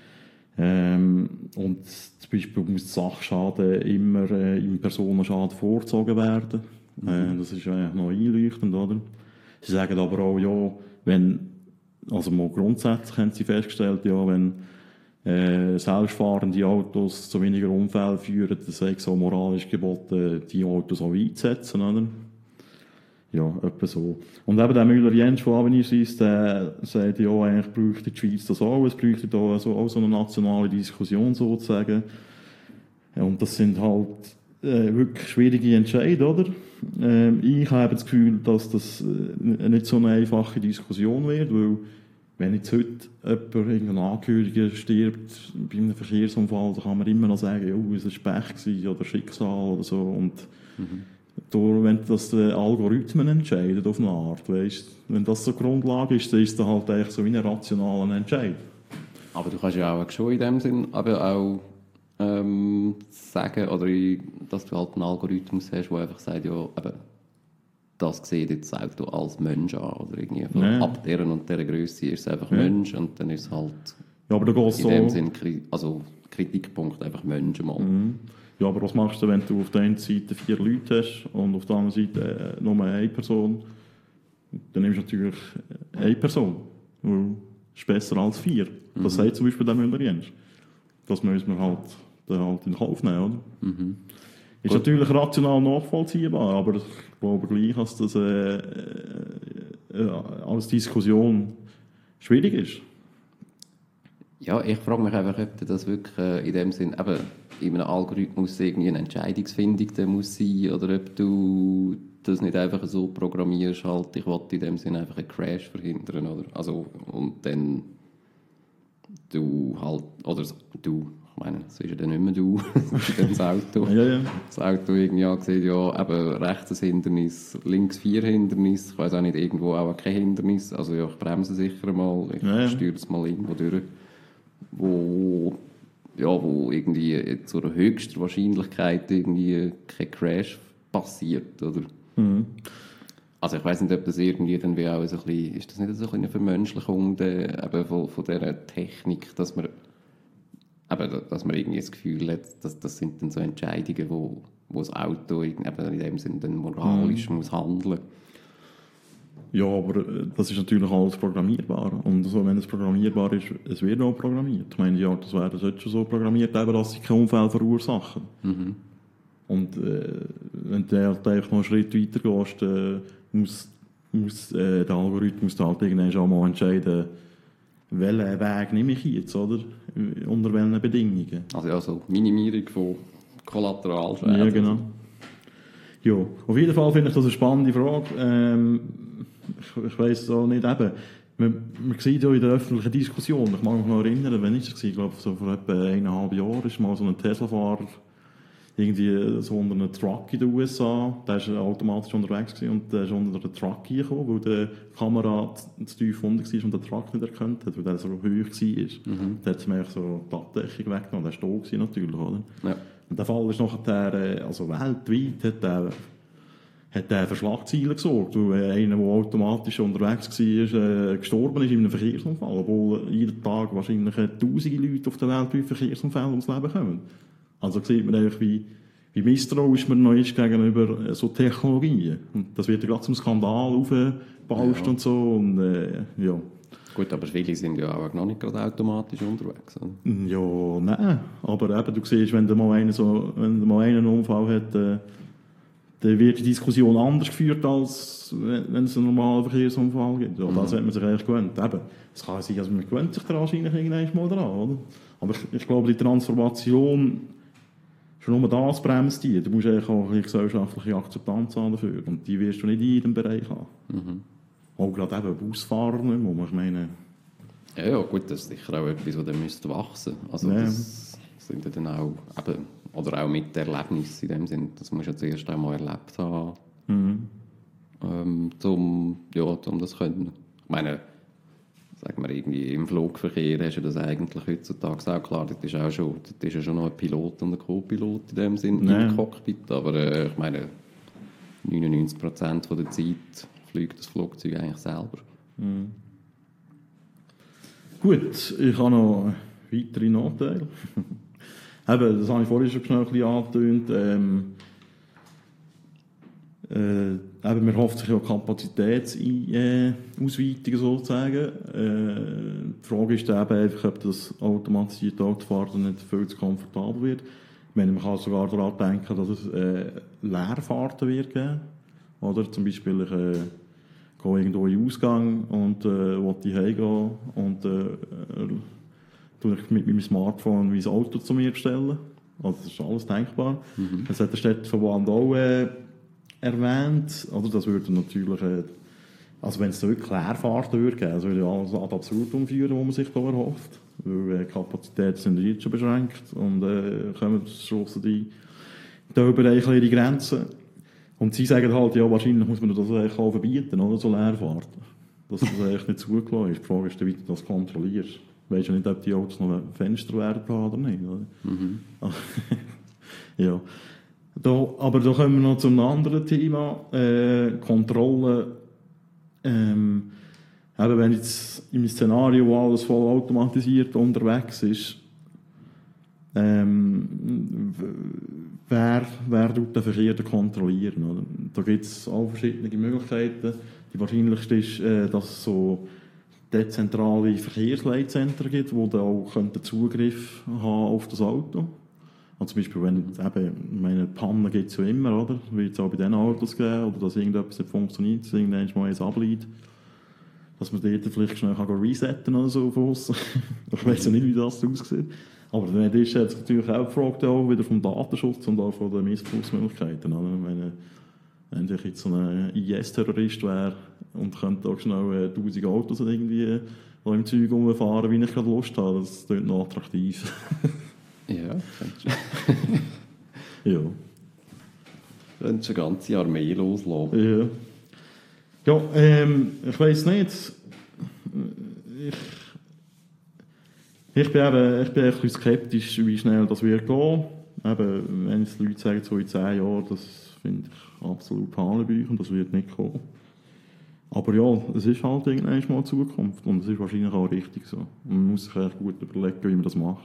Ähm, und zum Beispiel muss Sachschaden immer äh, im Personenschaden vorgezogen werden. Mhm. Äh, das ist eigentlich noch einleuchtend, oder? Sie sagen aber auch, ja, wenn, also mal grundsätzlich haben sie festgestellt, ja, wenn Äh, selbstfahrende Autos zu weniger Unfällen führen, das sei so moralisch geboten, die Autos auch einzusetzen, oder? Ja, etwa so. Und eben der Müller-Jensch von Avenir Suisse, der sagt, ja, eigentlich bräuchte die Schweiz das auch, es bräuchte da so, auch so eine nationale Diskussion sozusagen. Und das sind halt äh, wirklich schwierige Entscheidungen, oder? Ähm, ich habe das Gefühl, dass das äh, nicht so eine einfache Diskussion wird, weil wenn jetzt heute jemand, irgendein Angehöriger stirbt bei einem Verkehrsunfall, dann kann man immer noch sagen, ja, es war Pech oder Schicksal oder so. Und mhm. da, wenn das die Algorithmen entscheiden auf eine Art, weißt, wenn das so Grundlage ist, dann ist das halt eigentlich so wie ein rationaler Entscheid. Aber du kannst ja auch schon in dem Sinn aber auch ähm, sagen, oder dass du halt einen Algorithmus hast, der einfach sagt, ja, eben, das sieht jetzt das Auto als Mensch an. Oder irgendwie nee. Ab deren und dieser Größe ist es einfach ja. Mensch und dann ist es halt ja, aber da in so dem Sinn also Kritikpunkt einfach Mensch mal. Mhm. Ja, aber was machst du, wenn du auf der einen Seite vier Leute hast und auf der anderen Seite äh, nur eine Person? Dann nimmst du natürlich eine Person, weil es ist besser als vier. Mhm. Das sagt zum Beispiel der Müller-Jensch. Das müssen wir halt, halt in Kauf nehmen, oder? Mhm. Ist Gut. Natürlich rational nachvollziehbar, aber ich glaube gleich, dass das äh, äh, als Diskussion schwierig ist. Ja, ich frage mich einfach, ob das wirklich äh, in dem Sinn, eben in einem Algorithmus irgendwie eine Entscheidungsfindung da muss sein, oder ob du das nicht einfach so programmierst, halt, ich will in dem Sinn einfach einen Crash verhindern, oder? Also, und dann du halt, oder du, ich meine, es ist ja dann nicht mehr du, das Auto. Ja, ja. Das Auto irgendwie angesehen, ja, eben rechts ein Hindernis, links vier Hindernis, ich weiss auch nicht, irgendwo auch kein Hindernis, also ja, ich bremse sicher mal, ich Ja, ja. steuere es mal irgendwo durch, wo, ja, wo irgendwie zur höchsten Wahrscheinlichkeit irgendwie kein Crash passiert, oder? Mhm. Also ich weiss nicht, ob das irgendwie dann wie auch so ein bisschen, ist das nicht so eine Vermenschlichung der, eben von, von dieser Technik, dass man, eben, dass man irgendwie das Gefühl hat, dass das sind dann so Entscheidungen, wo, wo das Auto eben in dem Sinne dann moralisch Mhm. muss handeln. Ja, aber äh, das ist natürlich alles programmierbar. Und so, wenn es programmierbar ist, es wird auch programmiert. Ich meine, die Autos werden jetzt schon so programmiert, eben, dass sie keinen Unfall verursachen. Mhm. Und äh, wenn du halt einfach noch einen Schritt weiter gehst, äh, muss, muss äh, der Algorithmus halt irgendwann schon mal entscheiden, welchen Weg nehme ich jetzt, oder? Unter welchen Bedingungen. Also ja, so Minimierung von Kollateralschäden. Ja, genau. Ja, auf jeden Fall finde ich das eine spannende Frage. Ähm, ich ich weiss auch nicht, eben, man, man sieht ja in der öffentlichen Diskussion, ich mag mich noch erinnern, wann war das? Ich glaube, so vor etwa eineinhalb Jahren ist mal so ein Tesla-Fahrer irgendwie so unter einem Truck in den U S A, der war automatisch unterwegs gewesen, und der ist unter den Truck reingekommen, weil die Kamera zu tief unten war und den Truck nicht erkannt hat, weil der so hoch war. Mhm. Da hat sie mir so die Abdeckung weggenommen, der war da natürlich, oder? Ja. Und der Fall ist nachher, also weltweit hat der, hat der für Schlagzeilen gesorgt, weil einer, der automatisch unterwegs war, gestorben ist in einem Verkehrsunfall, obwohl jeden Tag wahrscheinlich tausende Leute auf der Welt bei Verkehrsunfällen ums Leben kommen. Also sieht man eigentlich, wie, wie misstrauisch man noch ist gegenüber so Technologien. Und das wird ja gerade zum Skandal aufgebauscht, ja, und so. Und, äh, ja. Gut, aber viele sind ja auch noch nicht gerade automatisch unterwegs. Oder? Ja, nein. Aber eben, du siehst, wenn du mal einen, so, wenn du mal einen Unfall hat, äh, dann wird die Diskussion anders geführt, als wenn, wenn es einen normalen Verkehrsunfall gibt. Ja, mhm. Das hat man sich eigentlich gewöhnt. Eben, es kann sein, also man gewöhnt sich da wahrscheinlich irgendwann mal dran, oder? Aber ich, ich glaube, die Transformation, schon nur das bremst die. Du musst eigentlich auch eine gesellschaftliche Akzeptanz haben dafür. Und die wirst du nicht in jedem Bereich haben. Mhm. Auch gerade eben Busfahrer nicht mehr, wo ich meine... Ja, ja, gut, das ist sicher auch etwas, das dann müsste wachsen. Also ja. Das sind ja dann auch, eben, oder auch mit Erlebnissen in dem Sinn, das musst du ja zuerst einmal erlebt haben, mhm. ähm, um, ja, um das zu können. Ich meine, sagen wir irgendwie, im Flugverkehr hast du das eigentlich heutzutage auch klar, das ist auch schon, das ist ja schon noch ein Pilot und ein Co-Pilot in dem Sinn, ja, im Cockpit, aber äh, ich meine, neunundneunzig Prozent der Zeit fliegt das Flugzeug eigentlich selber. Mhm. Gut, ich habe noch weitere Nachteile. Eben, das habe ich vorhin schon schnell ein bisschen angetönt. Ähm, äh, eben, man hofft sich ja Kapazitätsausweitungen sozusagen. Äh, die Frage ist dann eben einfach, ob das automatisierte Autofahren nicht viel zu komfortabel wird. Ich meine, man kann sogar daran denken, dass es äh, Leerfahrten wird geben. Oder zum Beispiel, ich äh, gehe irgendwo in den Ausgang und äh, will heimgehen und äh, tue ich mit meinem Smartphone mein Auto zu mir bestellen. Also das ist alles denkbar. Mhm. Das hat der Städteverband auch äh, erwähnt. Oder das würde natürlich, äh, also wenn es wirklich Leerfahrten würde geben, das würde ja alles ad absurdum führen, was man sich da erhofft. Weil äh, Kapazitäten sind jetzt schon beschränkt und äh, kommen stossen die in den Bereichen ihre Grenzen. Und sie sagen halt, ja, wahrscheinlich muss man das eigentlich auch verbieten, oder? So Leerfahrten. Dass das eigentlich nicht zugelassen ist. Die Frage ist, wie du das kontrollierst. Du weißt ja nicht, ob die Autos noch ein Fenster werden oder nicht. Oder? Mhm. Ja. Da, aber da kommen wir noch zu einem anderen Thema. Äh, Kontrolle. Ähm, eben, wenn jetzt im Szenario, wo alles voll automatisiert unterwegs ist, ähm, wer, wer tut den Verkehr kontrollieren? Oder? Da gibt es auch verschiedene Möglichkeiten. Die wahrscheinlichste ist, äh, dass es so dezentrale Verkehrsleitzentren gibt, die dann auch Zugriff haben auf das Auto. Also zum Beispiel, wenn eben, meine Pannen gibt es ja immer, oder? Wird es auch bei diesen Autos geben, oder dass irgendetwas nicht funktioniert, dass irgendwann mal eins ableitet. dass man dort vielleicht schnell kann resetten oder so von aussen. Ich weiß ja nicht, wie das aussieht. Aber dann ist jetzt natürlich auch die Frage auch wieder vom Datenschutz und auch von den Missbrauchsmöglichkeiten. Oder? Ich meine, wenn ich jetzt so ein I S-Terrorist wäre und könnte auch schnell äh, tausend Autos irgendwie da im Zeug rumfahren, wie ich gerade Lust habe, das klingt noch attraktiv. Ja, könntest Ja. du eine ganze Armee loslassen. Ja, ja ähm, ich weiss nicht. Ich, ich bin eben ich bin ein bisschen skeptisch, wie schnell das wird gehen. Eben, wenn jetzt die Leute sagen, so in zehn Jahren, das finde ich absolut hanebüchen und das wird nicht kommen. Aber ja, es ist halt irgendwann mal Zukunft und es ist wahrscheinlich auch richtig so. Und man muss sich echt gut überlegen, wie man das macht.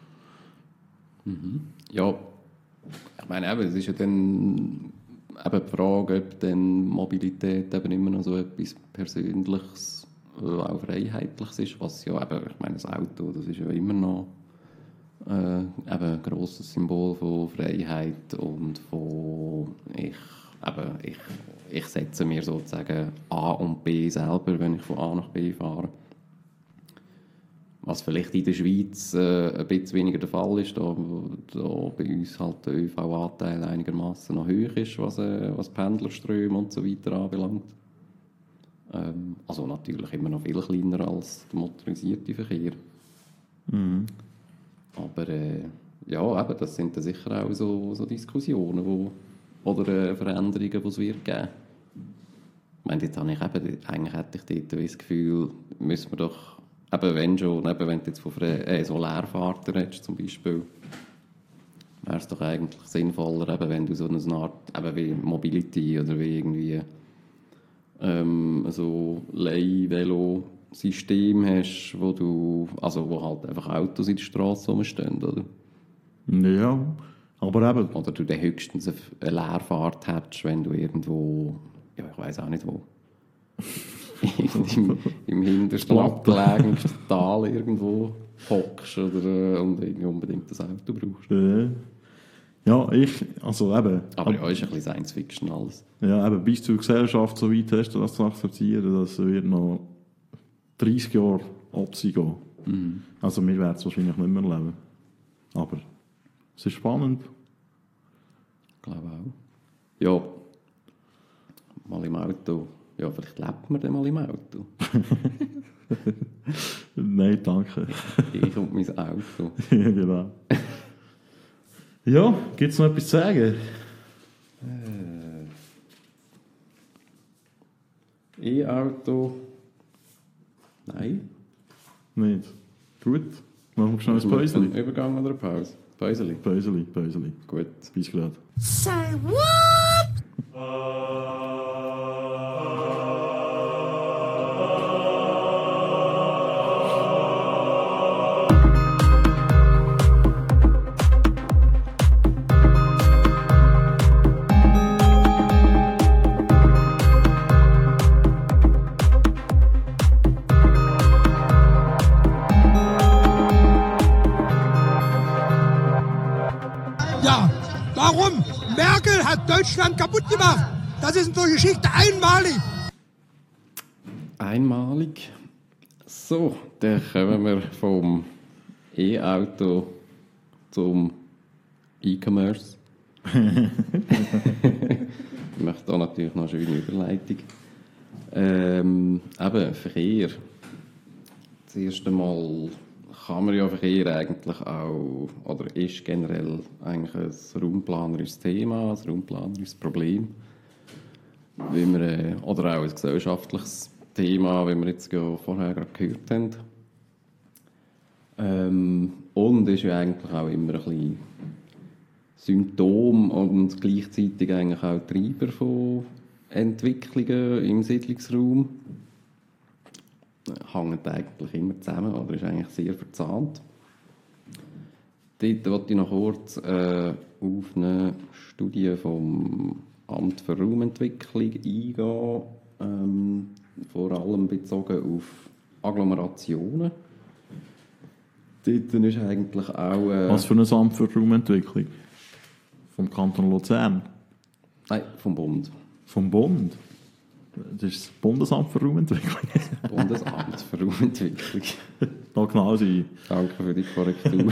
Mhm. Ja, ich meine, eben, es ist ja dann eben die Frage, ob dann Mobilität eben immer noch so etwas Persönliches, auch Freiheitliches ist, was ja eben, ich meine, das Auto, das ist ja immer noch äh, eben ein grosses Symbol von Freiheit und von ich, eben, ich, ich setze mir sozusagen A und B selber, wenn ich von A nach B fahre. Was vielleicht in der Schweiz äh, ein bisschen weniger der Fall ist, da, da bei uns halt der Ö V-Anteil einigermaßen noch hoch ist, was, äh, was Pendlerströme und so weiter anbelangt. Ähm, also natürlich immer noch viel kleiner als der motorisierte Verkehr. Mhm. Aber äh, ja, eben, das sind dann sicher auch so, so Diskussionen wo, oder äh, Veränderungen, die es wird geben. Ich meine, jetzt habe ich eben, eigentlich hätte ich dort das Gefühl, müssen wir doch eben wenn schon, eben wenn du jetzt von äh, so Leerfahrten redest zum Beispiel, wäre es doch eigentlich sinnvoller, eben wenn du so eine Art eben wie Mobility oder wie irgendwie ähm, so Leih-Velo-System hast, wo du, also wo halt einfach Autos in der Straße rumstehen, oder? Ja, aber eben... Oder du dann höchstens eine Leerfahrt hättest, wenn du irgendwo, ja ich weiss auch nicht wo, im, im hintersten abgelegensten Tal irgendwo hockst oder äh, und irgendwie unbedingt das Auto brauchst. Äh, ja, ich, also eben... Aber ja, ist ein bisschen Science-Fiction alles. Ja, eben, bis zur Gesellschaft so weit hast, das zu akzeptieren, das wird noch dreißig Jahre ab sie gehen. Mhm. Also wir werden es wahrscheinlich nicht mehr leben. Aber es ist spannend. Ich glaube auch. Ja, mal im Auto. Ja, vielleicht lebt man dann mal im Auto. Nein, danke. Ich und mein Auto. Ja, genau. Ja, gibt es noch etwas zu sagen? Äh, E-Auto. Nein. Nicht. Gut. Machen wir schnell ein Päuseli. Übergang oder eine Pause? Päuseli. Päuseli, Päuseli. Gut. Bis gleich. Say what? Ja, warum? Merkel hat Deutschland kaputt gemacht. Das ist in der Geschichte einmalig. Einmalig. So, dann kommen wir vom E-Auto zum E-Commerce. Ich möchte da natürlich noch eine schöne Überleitung. Ähm, eben, Verkehr. Das erste Mal kann man ja Verkehr eigentlich auch, oder ist generell eigentlich ein raumplanerisches Thema, ein raumplanerisches Problem. Wie wir, äh, oder auch ein gesellschaftliches Thema, wie wir jetzt ja vorher gerade gehört haben. Ähm, und ist ja eigentlich auch immer ein bisschen Symptom und gleichzeitig eigentlich auch Treiber von Entwicklungen im Siedlungsraum. Hängt eigentlich immer zusammen oder ist eigentlich sehr verzahnt. Dort wollte ich noch kurz äh, auf eine Studie vom Amt für Raumentwicklung eingehen, ähm, vor allem bezogen auf Agglomerationen. Dort ist eigentlich auch... Äh, Was für ein Amt für Raumentwicklung? Vom Kanton Luzern? Nein, vom Bund. Vom Bund? Das ist das Bundesamt für Raumentwicklung. Bundesamt für Raumentwicklung. Da genau sein. Danke für die Korrektur.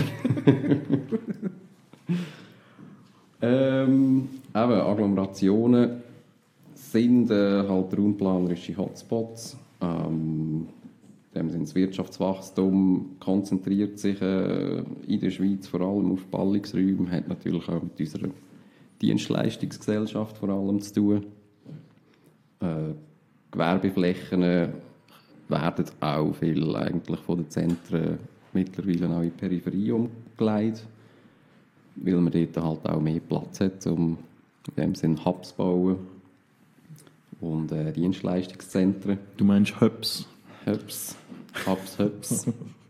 ähm, eben, Agglomerationen sind äh, halt raumplanerische Hotspots. Ähm, in dem Sinne, das Wirtschaftswachstum konzentriert sich äh, in der Schweiz vor allem auf Ballungsräume, hat natürlich auch mit unserer Dienstleistungsgesellschaft vor allem zu tun. Äh, Gewerbeflächen werden auch viel eigentlich von den Zentren mittlerweile auch in die Peripherie umgelegt, weil man dort halt auch mehr Platz hat, um in dem Sinne Hubs zu bauen und äh, Dienstleistungszentren. Du meinst Hubs? Hubs, Hubs, Hubs.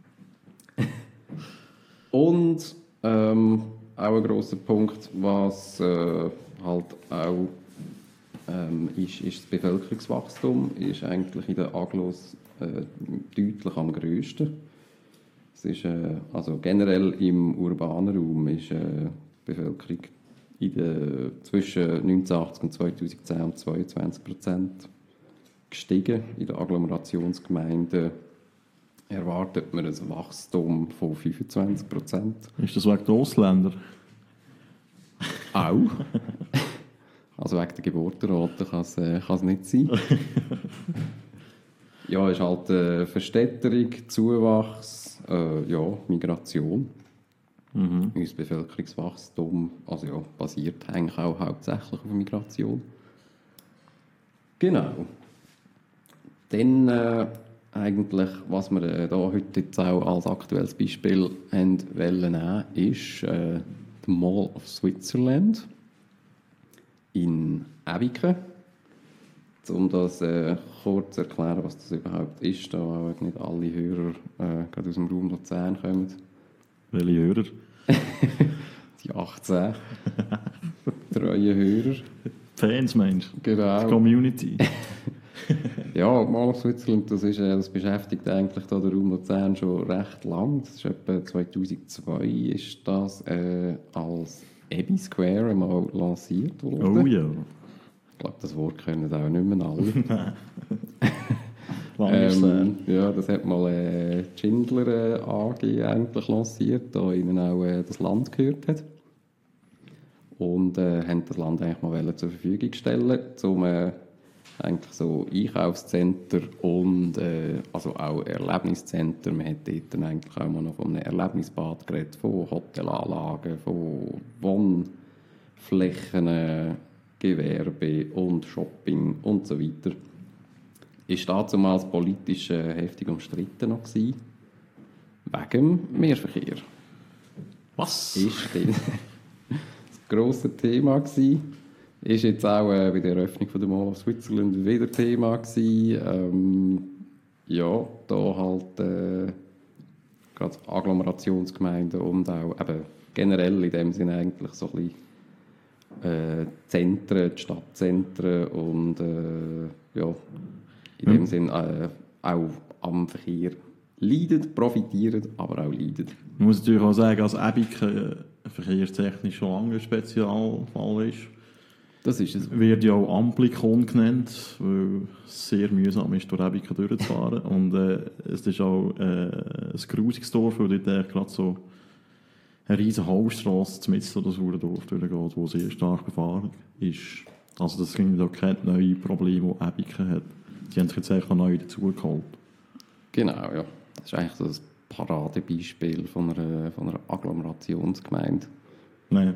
Und ähm, auch ein grosser Punkt, was äh, halt auch ähm, ist, ist das Bevölkerungswachstum, ist eigentlich in den Agglos äh, deutlich am grössten. Es ist, äh, also generell im urbanen Raum ist äh, die Bevölkerung in der, zwischen neunzehnhundertachtzig und zweitausendzehn um zweiundzwanzig Prozent gestiegen. In den Agglomerationsgemeinden erwartet man ein Wachstum von fünfundzwanzig Prozent. Ist das wegen der Ausländer? Auch. Also wegen der Geburtenrate kann es äh, nicht sein. Ja, es ist halt äh, Verstädterung, Zuwachs, äh, ja, Migration. Mhm. Unser Bevölkerungswachstum also ja, basiert eigentlich auch hauptsächlich auf Migration. Genau. Dann äh, eigentlich, was wir äh, da heute jetzt auch als aktuelles Beispiel haben wollen nehmen, ist äh, die Mall of Switzerland in Ebiken. Um das äh, kurz zu erklären, was das überhaupt ist, da auch nicht alle Hörer äh, gerade aus dem Raum Luzern kommen. Welche Hörer? Die achtzehn treue Hörer. Fans, meinst du? Genau. Die Community. Ja, Mall of Switzerland, das, ist, äh, das beschäftigt eigentlich da den Raum Luzern schon recht lang. Das ist etwa zweitausendzwei ist das äh, als Abbey Square einmal lanciert worden. Oh ja. Ich glaube, das Wort können auch nicht mehr alle. ähm, ja, das hat mal äh, Schindler äh, A G eigentlich lanciert, da ihnen auch äh, das Land gehört hat. Und äh, haben das Land eigentlich mal zur Verfügung stellen, um äh, eigentlich so Einkaufszentren und äh, also auch Erlebniszentren. Man hat dort dann eigentlich auch mal noch von einem Erlebnisbad geredet, von Hotelanlagen, von Wohnflächen, äh, Gewerbe und Shopping und so weiter. Ist damals politisch äh, heftig umstritten noch gewesen, wegen dem Mehrverkehr. Was? Ist dann das grosse Thema gewesen. Ist jetzt auch äh, bei der Eröffnung von der Mall of Switzerland wieder Thema gewesen. Ähm, ja, da halt äh, gerade Agglomerationsgemeinden und auch eben generell in dem Sinne eigentlich so ein bisschen äh, Zentren, die Stadtzentren und äh, ja, in dem mhm. Sinne äh, auch am Verkehr leiden, profitieren, aber auch leiden. Man muss natürlich auch sagen, dass Ebiken äh, verkehrstechnisch schon lange ein Spezialfall ist. Das ist es. Wird ja auch Amplikon genannt, weil es sehr mühsam ist, durch Ebiken durchzufahren. Und äh, es ist auch äh, ein grusiges Dorf, weil dort gerade so eine riesige Hauptstrasse mitten durch das Dorf durchgeht, die sehr stark befahren ist. Also das sind auch keine neuen Probleme, die Ebiken hat. Die haben sich jetzt eigentlich noch neu dazugeholt. Genau, ja. Das ist eigentlich so ein Paradebeispiel von einer, von einer Agglomerationsgemeinde. Nein.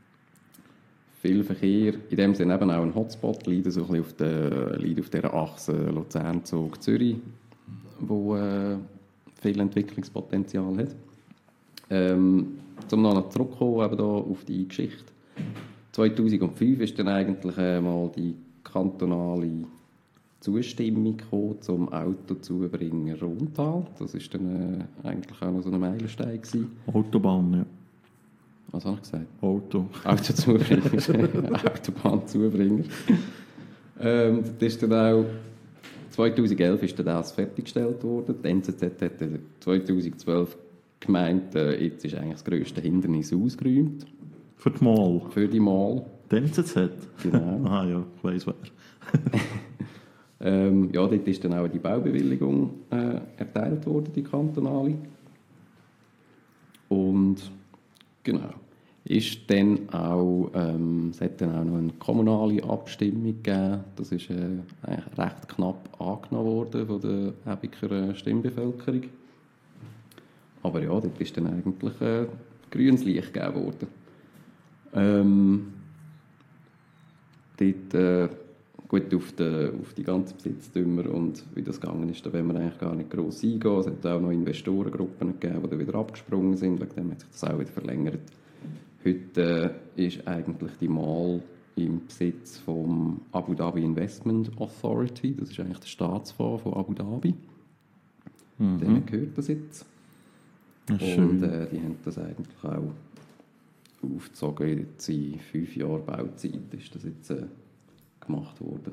Viel Verkehr, in dem Sinne eben auch ein Hotspot, liegt so ein bisschen auf der, liegt auf dieser Achse Luzern-Zug-Zürich, wo äh, viel Entwicklungspotenzial hat. Ähm, um noch zurückzukommen eben da auf die Geschichte. zweitausendfünf ist dann eigentlich äh, mal die kantonale Zustimmung gekommen, zum Autozubringer Rundtal. Das war dann äh, eigentlich auch noch so ein Meilenstein gewesen. Autobahn, ja. Was habe ich gesagt? Auto. Autozubringer. Autobahnzubringer. ähm, das ist dann auch zweitausendelf ist dann das fertiggestellt worden. Die N Z Z hat zweitausendzwölf gemeint, äh, jetzt ist eigentlich das grösste Hindernis ausgeräumt. Für die Mall? Für die Mall. Die N Z Z? Genau. Ah ja, ich weiss wer. Ähm, ja, dort ist dann auch die Baubewilligung äh, erteilt worden, die kantonale. Und genau, ist dann auch, ähm, es hat dann auch noch eine kommunale Abstimmung gegeben. Das ist äh, eigentlich recht knapp angenommen worden von der Aebiker Stimmbevölkerung. Aber ja, dort ist dann eigentlich äh, grünes Licht gegeben worden. Ähm, dort, äh, gut, auf die, auf die ganzen Besitztümer und wie das gegangen ist, da wollen wir eigentlich gar nicht gross eingehen. Es hat auch noch Investorengruppen gegeben, die dann wieder abgesprungen sind. Wegen dem hat sich das auch wieder verlängert. Heute äh, ist eigentlich die Mall im Besitz vom Abu Dhabi Investment Authority. Das ist eigentlich der Staatsfonds von Abu Dhabi. Mhm. Denen gehört das jetzt. Das und äh, die haben das eigentlich auch aufgezogen. Jetzt in fünf Jahren Bauzeit ist das jetzt äh, gemacht worden.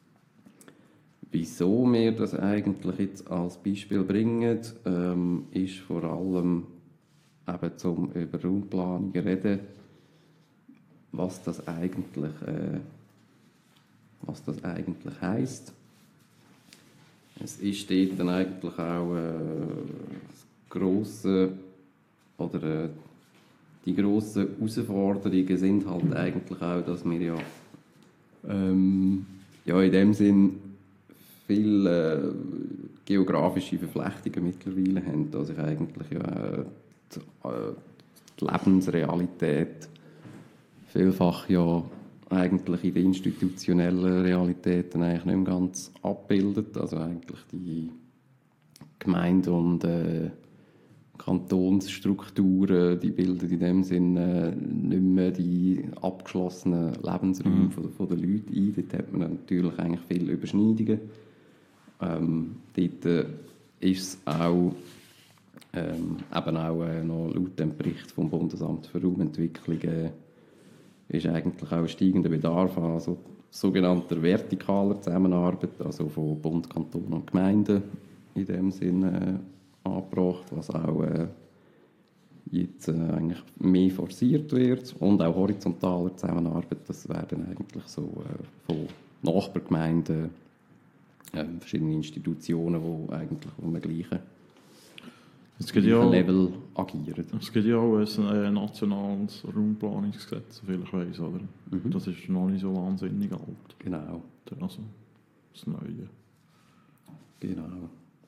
Wieso wir das eigentlich jetzt als Beispiel bringen, ähm, ist vor allem eben zum über Raumplanung reden, was das eigentlich, äh, was das eigentlich heisst. Es ist dort dann eigentlich auch äh, das grosse, oder äh, die grossen Herausforderungen sind halt eigentlich auch, dass wir ja, ähm, ja in dem Sinn viele äh, geografische Verflechtungen mittlerweile haben, dass ich eigentlich ja äh, die, äh, die Lebensrealität vielfach ja eigentlich in den institutionellen Realitäten eigentlich nicht mehr ganz abbildet. Also eigentlich die Gemeinde- und äh, Kantonsstrukturen, die bilden in dem Sinne nicht mehr die abgeschlossenen Lebensräume mhm. von, von den Leuten ein. Dort hat man natürlich eigentlich viele Überschneidungen. Ähm, dort äh, ist es auch, ähm, eben auch äh, noch laut dem Bericht vom Bundesamt für Raumentwicklung äh, ist eigentlich auch ein steigender Bedarf an so, sogenannter vertikaler Zusammenarbeit, also von Bund, Kanton und Gemeinden in dem Sinne äh, angebracht, was auch äh, jetzt äh, eigentlich mehr forciert wird, und auch horizontaler Zusammenarbeit. Das werden eigentlich so äh, von Nachbargemeinden, äh, verschiedene Institutionen, die eigentlich um den gleichen, es gibt ja Level agieren. Es gibt ja auch ein äh, nationales Raumplanungsgesetz, soviel ich weiss, oder? Mhm. Das ist noch nicht so wahnsinnig alt. Genau. Also das Neue. Genau.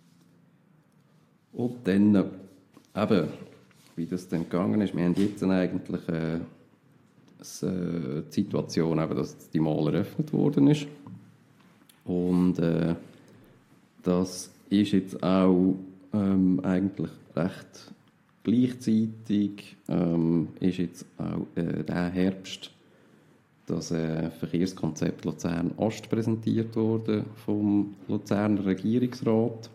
Und dann, eben, wie das dann gegangen ist, wir haben jetzt eigentlich äh, die Situation, eben, dass die Mall eröffnet worden ist. Und äh, das ist jetzt auch ähm, eigentlich recht gleichzeitig, ähm, ist jetzt auch äh, der Herbst das äh, Verkehrskonzept Luzern Ost präsentiert wurde vom Luzerner Regierungsrat.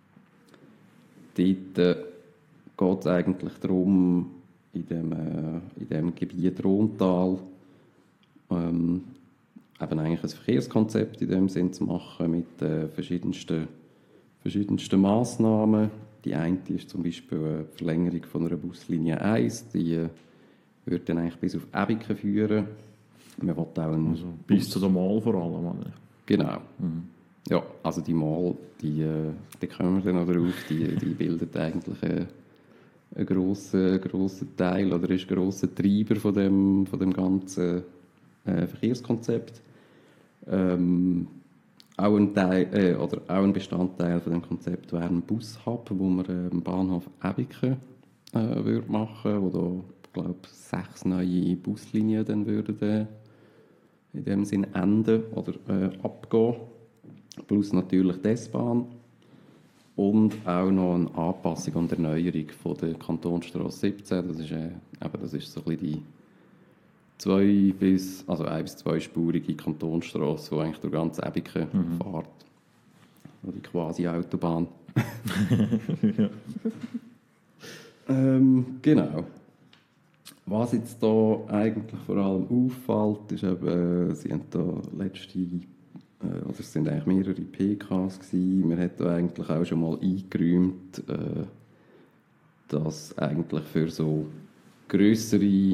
Dort äh, geht es eigentlich darum, in dem, äh, in dem Gebiet Rhontal ähm, eben eigentlich ein Verkehrskonzept in dem Sinn zu machen mit äh, verschiedensten, verschiedensten Massnahmen. Die eine ist zum Beispiel eine Verlängerung von einer Buslinie eins, die äh, würde dann eigentlich bis auf Aebiken führen. Man will auch einen also bis zu der Mall vor allem. Oder? Genau. Mhm. Ja, also die Mall, die, äh, die kommen wir dann noch drauf, die, die bildet eigentlich einen, einen grossen, grossen Teil oder ist ein grosser Treiber von dem, von dem ganzen äh, Verkehrskonzept. Ähm, auch, ein Teil, äh, oder auch ein Bestandteil von dem Konzept wäre ein Bushub, wo man äh, am Bahnhof Aebiken äh, würde machen, wo da, glaube ich, sechs neue Buslinien dann würden äh, in dem Sinn enden oder äh, abgehen. Plus natürlich die S-Bahn und auch noch eine Anpassung und Erneuerung von der Kantonsstrasse siebzehn. Das ist, äh, eben, das ist so ein bisschen die zwei bis, also ein- bis zweispurige Kantonsstrasse, die eigentlich durch ganz Aebiken mhm. fährt. Also die quasi Autobahn. ja. ähm, genau. Was jetzt da eigentlich vor allem auffällt, ist eben, sie haben da letzte oder es sind eigentlich mehrere P Ks gewesen. Man hat da eigentlich auch schon mal eingeräumt, äh, dass eigentlich für so grössere,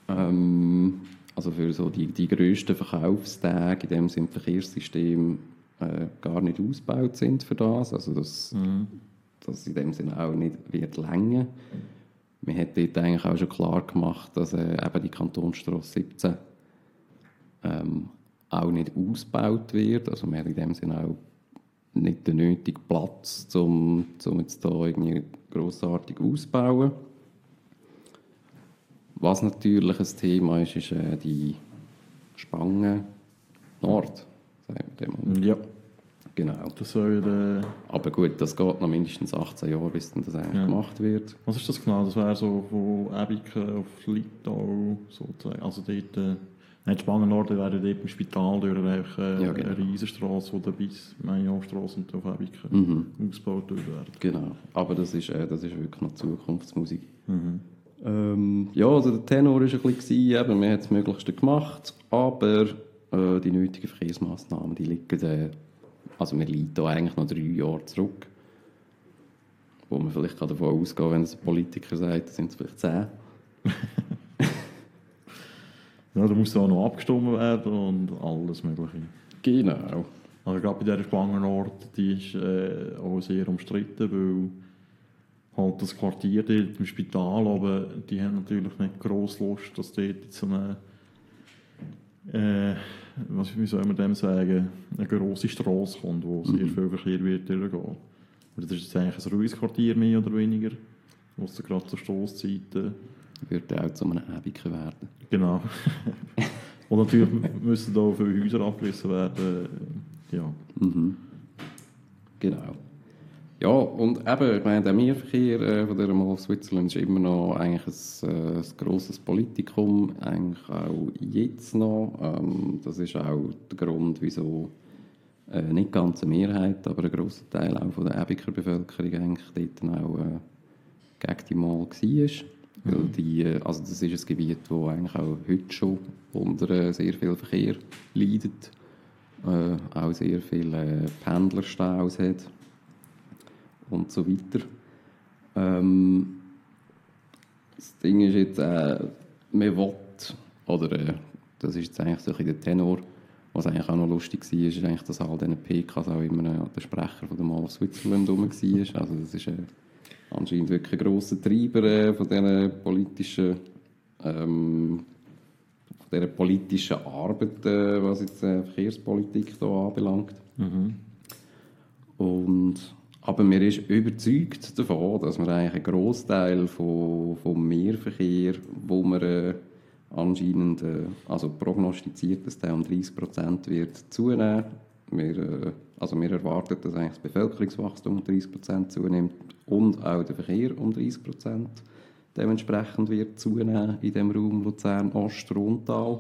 ähm, also für so die, die grössten Verkaufstage in dem Sinne Verkehrssystem äh, gar nicht ausgebaut sind für das. Also dass, Mhm. dass in dem Sinne auch nicht wird länger. Man hat dort eigentlich auch schon klar gemacht, dass äh, eben die Kantonsstrasse siebzehn ähm, auch nicht ausgebaut wird. Also man hat in dem Sinne auch nicht den nötigen Platz, um, um jetzt da irgendwie grossartig auszubauen. Was natürlich ein Thema ist, ist äh, die Spangen Nord, sagen wir dem mal. Ja, Genau. das soll... Äh, Aber gut, das geht noch mindestens achtzehn Jahre, bis dann das eigentlich Ja. gemacht wird. was ist das genau? Das wäre so von Ebiken auf Litau sozusagen. Also dort... Äh, nein, die Spangen-Norden wäre dort im Spital durch eine, äh, Ja, genau. eine Riesenstrasse, die dann bis Maillonstrasse und auf Ebiken Mhm. ausgebaut wird. Genau. Aber das ist, äh, das ist wirklich noch Zukunftsmusik. Mhm. Ähm, ja, also der Tenor war ein bisschen, eben, wir haben das Möglichste gemacht, aber äh, die nötigen Verkehrsmaßnahmen, die liegen, äh, also wir liegen da eigentlich noch drei Jahre zurück, wo man vielleicht kann davon ausgehen, wenn es ein Politiker sagt, dann sind es vielleicht zehn. Ja, da muss auch noch abgestimmt werden und alles Mögliche. Genau. Also gerade bei dieser Spangenort, die ist äh, auch sehr umstritten, weil halt das Quartier dort im Spital, aber die haben natürlich nicht gross Lust, dass dort jetzt so eine, äh, was, wie soll man dem sagen, eine grosse Strasse kommt, wo sehr viel Verkehr wird durchgehen. Und das ist jetzt eigentlich ein ruhiges Quartier mehr oder weniger, wo es gerade zur Stosszeiten... Würde auch zu einem Ebiken werden. Genau. Und natürlich müssen da auch viele Häuser abgerissen werden. Ja. Mhm. Genau. Ja, und eben, ich meine, der Mehrverkehr äh, von der Mall of Switzerland ist immer noch eigentlich ein, äh, ein grosses Politikum, eigentlich auch jetzt noch. Ähm, das ist auch der Grund, wieso äh, nicht ganz eine Mehrheit, aber ein grosser Teil auch von der Ebiker Bevölkerung eigentlich dort auch äh, gegen die Mall war. Weil die, äh, also das ist ein Gebiet, das eigentlich auch heute schon unter äh, sehr viel Verkehr leidet, äh, auch sehr viele äh, Pendlerstaus hat und so weiter. Ähm, das Ding ist jetzt, äh, man will, oder äh, das ist jetzt eigentlich so ein bisschen der Tenor, was eigentlich auch noch lustig war, ist eigentlich, dass all diesen P Ks auch immer äh, der Sprecher von der Mall of Switzerland rum war. Also das ist äh, anscheinend wirklich ein grosser Treiber äh, von dieser politischen, ähm, von dieser politischen Arbeit, äh, was jetzt äh, Verkehrspolitik da anbelangt. Mhm. Und, aber man ist überzeugt davon, dass man eigentlich einen Grossteil von, vom Mehrverkehr, wo man äh, anscheinend, äh, also prognostiziert, dass der um dreißig Prozent wird zunehmen. Wir, äh, also wir erwarten, dass eigentlich das Bevölkerungswachstum um dreißig Prozent zunimmt und auch der Verkehr um dreißig Prozent dementsprechend wird zunehmen in dem Raum Luzern-Ost-Rundtal.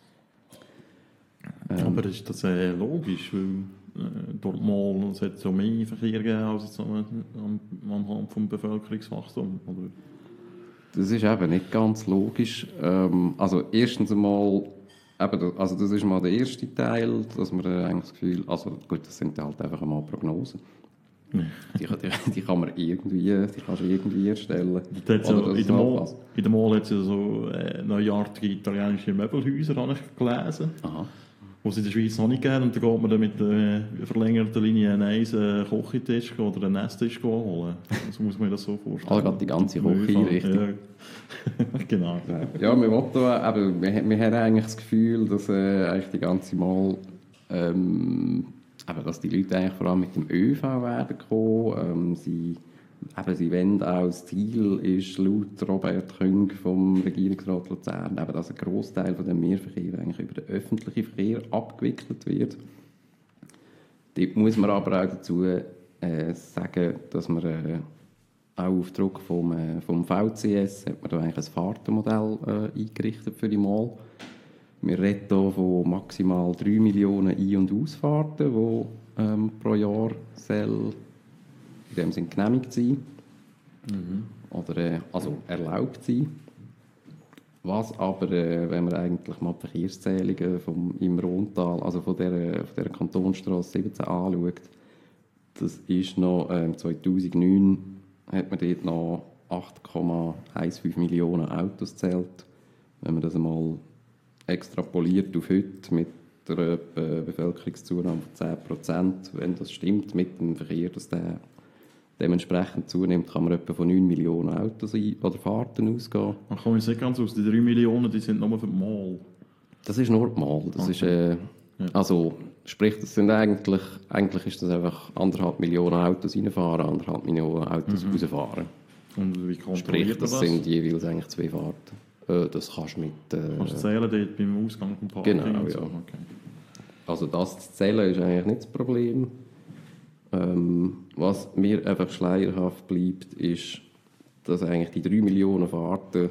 Ähm, Aber ist das äh, logisch, weil äh, dort mal es hat so mehr Verkehr gegeben als jetzt am- am- anhand vom Bevölkerungswachstum, oder? Das ist eben nicht ganz logisch. Ähm, also erstens einmal, eben, das- also das ist mal der erste Teil, dass man äh, eigentlich das Gefühl, also gut, das sind halt einfach mal Prognosen. Die, die, die kann man irgendwie, die kannst du irgendwie erstellen. Da hat's ja Oder das in, der halt Mall, was. in der Mall hat es ja so äh, neuartige italienische Möbelhäuser, habe ich gelesen, Aha. die es in der Schweiz noch nicht gibt. Und da geht man dann mit der verlängerten Linie eins einen Küchentisch oder einen Esstisch holen. So muss man sich das so vorstellen. Also gerade die ganze Küche-Einrichtung. Ja. Genau. Ja, wir, wollen da, aber wir, wir haben eigentlich das Gefühl, dass äh, eigentlich die ganze Mal, ähm, aber dass die Leute eigentlich vor allem mit dem ÖV werden kommen. Ähm, sie, eben, sie wollen auch, das Ziel ist laut Robert Küng vom Regierungsrat Luzern, eben, dass ein Grossteil von dem Mehrverkehr eigentlich über den öffentlichen Verkehr abgewickelt wird. Dort muss man aber auch dazu äh, sagen, dass man äh, auch auf Druck vom, äh, vom V C S hat man da eigentlich ein Fahrtenmodell äh, eingerichtet für die Mall. Wir reden hier von maximal drei Millionen Ein- und Ausfahrten, die ähm, pro Jahr soll in dem Sinne genehmigt sein. Oder äh, also erlaubt sein. Was aber, äh, wenn man eigentlich mal die Verkehrszählungen vom, im Rhontal, also von der, von der Kantonsstrasse siebzehn anschaut, das ist noch äh, zweitausendneun hat man dort noch acht Komma fünfzehn Millionen Autos gezählt. Wenn man das einmal extrapoliert auf heute mit der äh, Bevölkerungszunahme von zehn Prozent, wenn das stimmt mit dem Verkehr, dass der dementsprechend zunimmt, kann man etwa von neun Millionen Autos ein- oder Fahrten ausgehen. Man kommt jetzt nicht ganz aus. Die drei Millionen die sind nur für die Mall. Das ist nur mal. Das Okay. ist, äh, Ja. also, sprich, das sind eigentlich, eigentlich ist das einfach anderthalb Millionen Autos reinfahren, anderthalb Millionen Autos rausfahren. Und wie Sprich, kontrolliert man das das? sind jeweils eigentlich zwei Fahrten. Äh, das kannst du mit... Äh, Kannst du zählen dort beim Ausgang vom Parking? Genau, und so? ja. Okay. Also das zu zählen ist eigentlich nicht das Problem. Ähm, was mir einfach schleierhaft bleibt, ist, dass eigentlich die drei Millionen Fahrten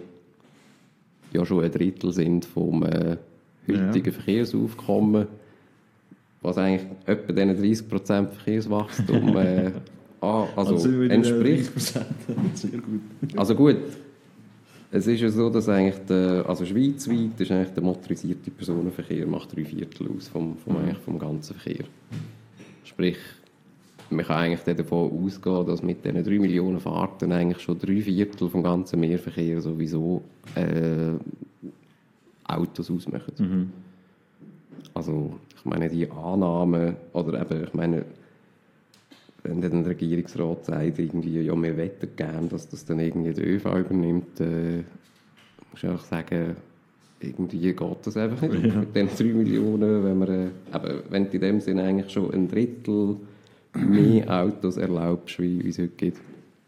ja schon ein Drittel sind vom äh, heutigen Ja. Verkehrsaufkommen, was eigentlich etwa diesen dreißig Prozent Verkehrswachstum äh, an, also sind wir wieder entspricht. dreißig Prozent. Sehr gut. Also gut, es ist ja so, dass eigentlich der, also schweizweit ist eigentlich der motorisierte Personenverkehr macht drei Viertel aus vom, vom, eigentlich vom ganzen Verkehr. Sprich, man kann eigentlich dann davon ausgehen, dass mit diesen drei Millionen Fahrten eigentlich schon drei Viertel vom ganzen Mehrverkehr sowieso äh, Autos ausmachen. Mhm. Also ich meine, die Annahme, oder eben, ich meine, wenn dann der Regierungsrat sagt, irgendwie, ja, wir wetten gerne, dass das dann irgendwie der ÖV übernimmt, äh, muss ich auch sagen, irgendwie geht das einfach nicht Ja. mit den drei Millionen, wenn man, äh, eben, wenn du in dem Sinne eigentlich schon ein Drittel mehr Autos erlaubst, wie es heute gibt,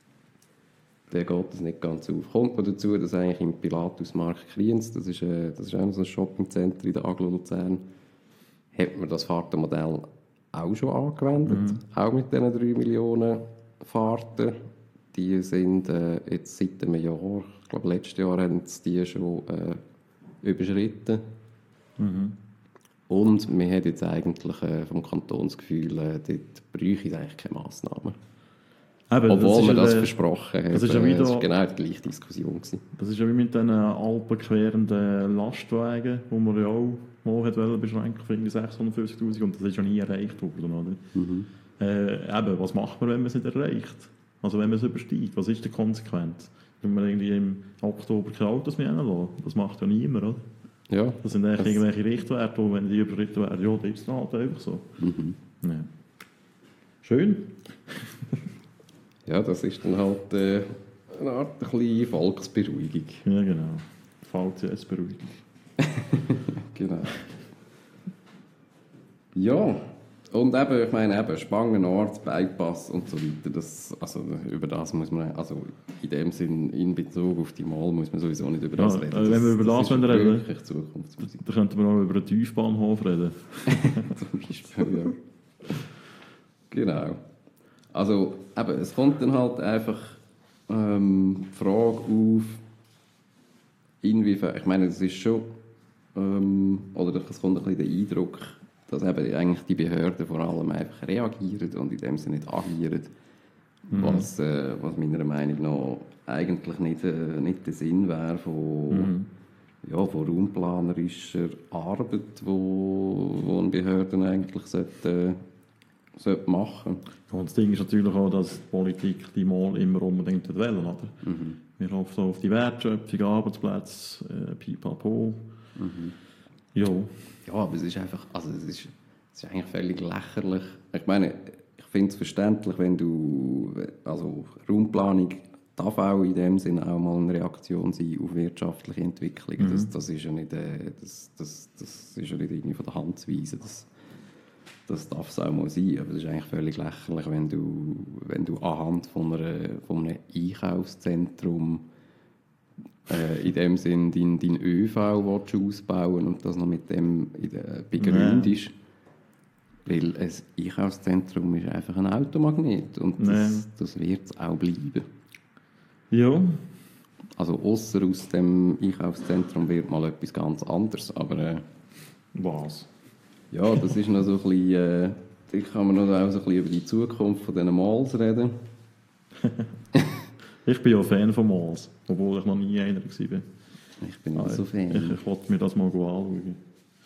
dann geht das nicht ganz auf. Kommt noch dazu, dass eigentlich im Pilatusmarkt Kriens, das ist, äh, das ist auch so ein Shoppingcenter in der Aglo Luzern, hat man das Fahrtenmodell auch schon angewendet, Mhm. auch mit diesen drei Millionen Fahrten. Die sind äh, jetzt seit einem Jahr, ich glaube letztes Jahr haben sie die schon äh, überschritten. Mhm. Und wir haben jetzt eigentlich äh, vom Kantonsgefühl, äh, dort bräuchte es eigentlich keine Massnahmen. Eben, Obwohl ist man ja das der- versprochen hat. das ist ja äh, wieder- das war genau die gleiche Diskussion gewesen. Das ist ja wie mit diesen alpenquerenden Lastwagen, die man ja auch mal hat wollen beschränken für irgendwie sechshundertfünfzigtausend und das ist ja nie erreicht worden. Oder? Mhm. Äh, eben, was macht man, wenn man es nicht erreicht? Also wenn man es übersteigt, was ist die Konsequenz? Wenn man irgendwie im Oktober keine Autos mehr reinlässt, das macht ja niemand, oder? Ja, Das sind eigentlich Das- irgendwelche Richtwerte, und wenn die überschritten werden, ja, das ist dann halt einfach so. Mhm. Ja. Schön. ja, das ist dann halt äh, eine Art ein bisschen Volksberuhigung. Ja, genau. V C S-Beruhigung. Genau. Ja, und eben, ich meine, eben Spangenort, Bypass und so weiter, das, also über das muss man, also in dem Sinn, in Bezug auf die Mall muss man sowieso nicht über das Ja, reden. äh, wenn wir über das ist wollen reden, wirklich Zukunftsmusik. Da könnten wir auch über einen Tiefbahnhof reden. Zum Beispiel, ja. Genau. Also, eben, es kommt dann halt einfach ähm, die Frage auf, inwiefern, ich meine, es ist schon, ähm, oder es kommt ein bisschen der Eindruck, dass eben eigentlich die Behörden vor allem einfach reagieren und in dem Sinne nicht agieren, Mhm. was, äh, was meiner Meinung nach eigentlich nicht, äh, nicht der Sinn wäre von, Mhm. ja, von raumplanerischer Arbeit, wo, wo eine Behörde eigentlich sollte, äh, sollte machen. Ja, und das Ding ist natürlich auch, dass die Politik die mal immer unbedingt wollen, oder? Mhm. Wir hoffen auf die Wertschöpfung, Arbeitsplätze, äh, pipapo. Mhm. Ja. Ja, aber es ist einfach, also es ist, es ist eigentlich völlig lächerlich. Ich meine, ich finde es verständlich, wenn du, also Raumplanung darf auch in dem Sinne auch mal eine Reaktion sein auf wirtschaftliche Entwicklungen. Mhm. Das, das ist ja nicht, äh, das, das, das ist ja nicht irgendwie von der Hand zu weisen. Das, das darf es auch mal sein, aber es ist eigentlich völlig lächerlich, wenn du, wenn du anhand von, einer, von einem Einkaufszentrum äh, in dem Sinn dein, dein ÖV willst du ausbauen und das noch mit dem in der, begründest. Weil ein Einkaufszentrum ist einfach ein Automagnet und das, das wird es auch bleiben. Ja. Also ausser aus dem Einkaufszentrum wird mal etwas ganz anderes, aber äh, Was? ja, das ist noch so ein bisschen, äh, da kann man noch auch so ein bisschen über die Zukunft von diesen Malls reden. Ich bin ja Fan von Malls, obwohl ich noch nie einer war. Ich bin nicht so Fan. Ich, ich wollte mir das mal anschauen.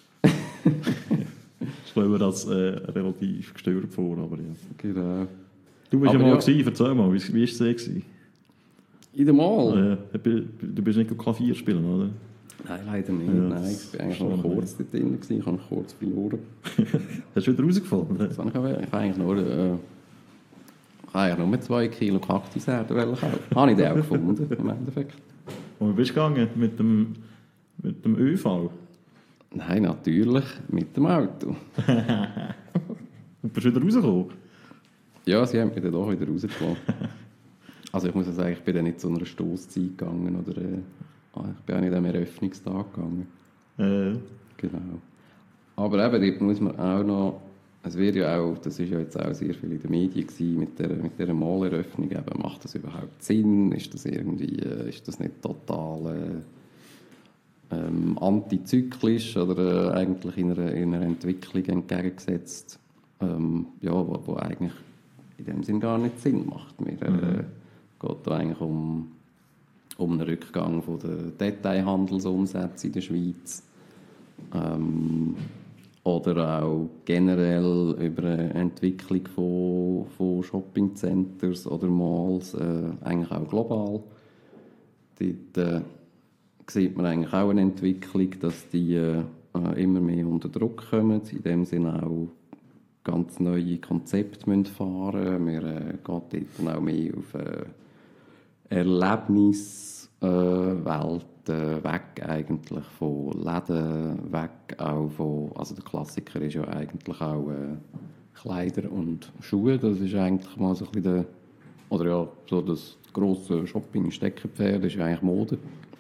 Ich stelle mir das äh, relativ gestört vor, aber ja. Genau. Du bist Aber ja mal ja. gewesen, erzähl mal, wie, wie ist es gewesen? In dem Mall? Äh, du bist nicht Klavier spielen, oder? Nein, leider nicht. Ja, Nein, ich war eigentlich noch kurz dort drin, gewesen. Ich habe mich kurz verloren. Hast du wieder rausgefunden? Das habe ich, aber, ich habe eigentlich nur, äh, ich habe eigentlich nur zwei Kilo Kaktuserde kaufen. Habe ich den auch gefunden, im Endeffekt. Und bist du gegangen mit dem, mit dem ÖV? Nein, natürlich mit dem Auto. Und bist du wieder rausgekommen? Ja, sie haben mich dann doch wieder rausgelassen. Also ich muss ja sagen, ich bin dann nicht zu einer Stosszeit gegangen oder äh, ich bin auch nicht am Eröffnungstag gegangen. Äh. Genau. Aber eben, dort muss man auch noch, es wird ja auch, das ist ja jetzt auch sehr viel in den Medien gewesen, mit der, mit dieser Maleröffnung, eben, macht das überhaupt Sinn? Ist das irgendwie, äh, ist das nicht total äh, ähm, antizyklisch oder äh, eigentlich in einer, in einer Entwicklung entgegengesetzt, ähm, ja, wo, wo eigentlich in dem Sinn gar nicht Sinn macht. Mir äh, Mhm. geht da eigentlich um, um einen Rückgang von der Detailhandelsumsätze in der Schweiz. Ähm, oder auch generell über eine Entwicklung von, von Shoppingcenters oder Malls, äh, eigentlich auch global. Dort äh, sieht man eigentlich auch eine Entwicklung, dass die äh, immer mehr unter Druck kommen, in dem Sinne auch ganz neue Konzepte müssen fahren müssen. Wir äh, gehen dort auch mehr auf äh, Erlebniswelt äh, weg eigentlich von Läden, weg auch von, also der Klassiker ist ja eigentlich auch äh, Kleider und Schuhe, das ist eigentlich mal so ein bisschen der, oder ja, so das grosse Shopping-Steckenpferd, das ist eigentlich Mode.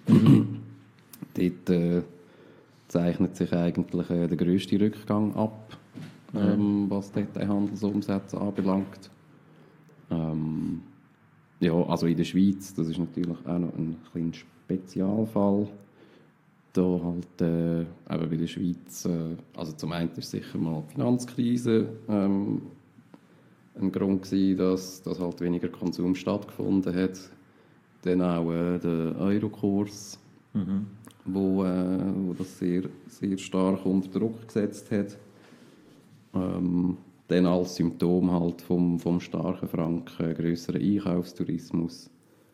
Dort äh, zeichnet sich eigentlich äh, der grösste Rückgang ab, ähm, was Detailhandelsumsätze anbelangt. Ähm, ja, also in der Schweiz, das ist natürlich auch noch ein kleiner Spezialfall. Da halt, äh, eben bei der Schweiz, äh, also zum einen ist sicher mal die Finanzkrise ähm, ein Grund gewesen, dass, dass halt weniger Konsum stattgefunden hat. Dann auch äh, der Eurokurs, Mhm. wo, äh, wo das sehr, sehr stark unter Druck gesetzt hat. Ähm, dann als Symptom halt vom, vom starken Franken, grösseren Einkaufstourismus.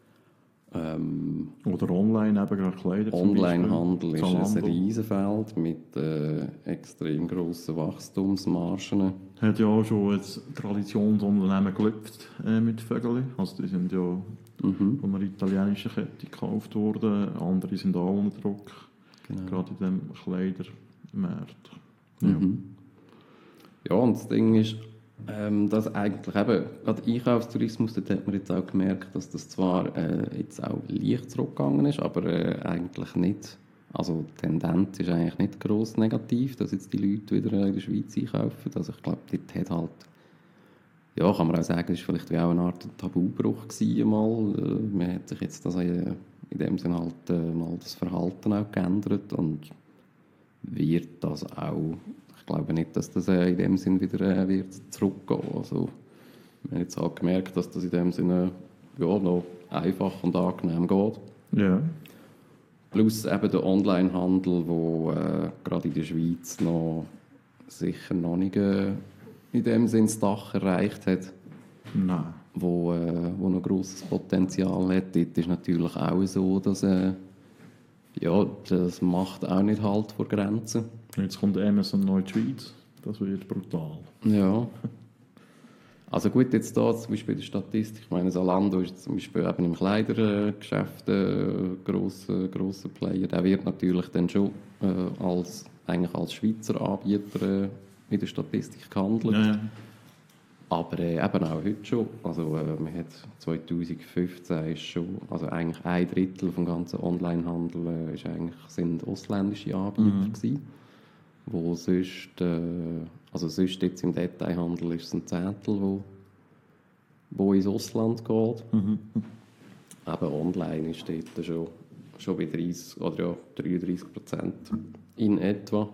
Ähm, Oder online eben gerade Kleider zum Onlinehandel ist Beispiel. ein Zalando. Riesenfeld mit äh, extrem grossen Wachstumsmargen. Hat ja auch schon ein Traditionsunternehmen gelüpft äh, mit Vögeli. Also die sind ja Mhm. von einer italienischen Kette gekauft worden. Andere sind auch unter Druck. Genau. Gerade in dem Kleidermarkt. Ja. Mhm. Ja, und das Ding ist, ähm, dass eigentlich eben, gerade Einkaufstourismus, dort hat man jetzt auch gemerkt, dass das zwar äh, jetzt auch leicht zurückgegangen ist, aber äh, eigentlich nicht, also die Tendenz ist eigentlich nicht gross negativ, dass jetzt die Leute wieder äh, in der Schweiz einkaufen. Also ich glaube, dort hat halt, ja, kann man auch sagen, es war vielleicht wie auch eine Art Tabubruch gewesen mal. Äh, man hat sich jetzt das, äh, in dem Sinne halt äh, mal das Verhalten auch geändert und wird das auch, ich glaube nicht, dass das äh, in dem Sinn wieder äh, wird zurückgehen. Also, wir haben jetzt auch gemerkt, dass das in dem Sinne ja, noch einfach und angenehm geht. Ja. Plus eben der Onlinehandel, der äh, gerade in der Schweiz noch sicher noch nicht äh, in dem Sinn das Dach erreicht hat, Nein. wo, äh, wo noch grosses Potenzial hat. Dort ist natürlich auch so, dass äh, ja, das macht auch nicht Halt vor Grenzen. Jetzt kommt Amazon neu in die Schweiz. Das wird brutal. Ja. Also gut, jetzt da zum Beispiel die Statistik, ich meine, Zalando ist zum Beispiel eben im Kleidergeschäft ein grosser, grosser Player. Der wird natürlich dann schon äh, als, eigentlich als Schweizer Anbieter äh, in der Statistik gehandelt. Ja, ja. Aber äh, eben auch heute schon. Also äh, man hat zwanzig fünfzehn ist schon, also eigentlich ein Drittel vom ganzen Onlinehandel äh, ist eigentlich, sind ausländische Anbieter Mhm. gewesen, wo sonst, äh, also sonst jetzt im Detailhandel ist es ein Zehntel, wo, wo ins Ausland geht. Mhm. Aber online ist dort schon, schon bei dreißig oder ja, dreiunddreißig Prozent in etwa.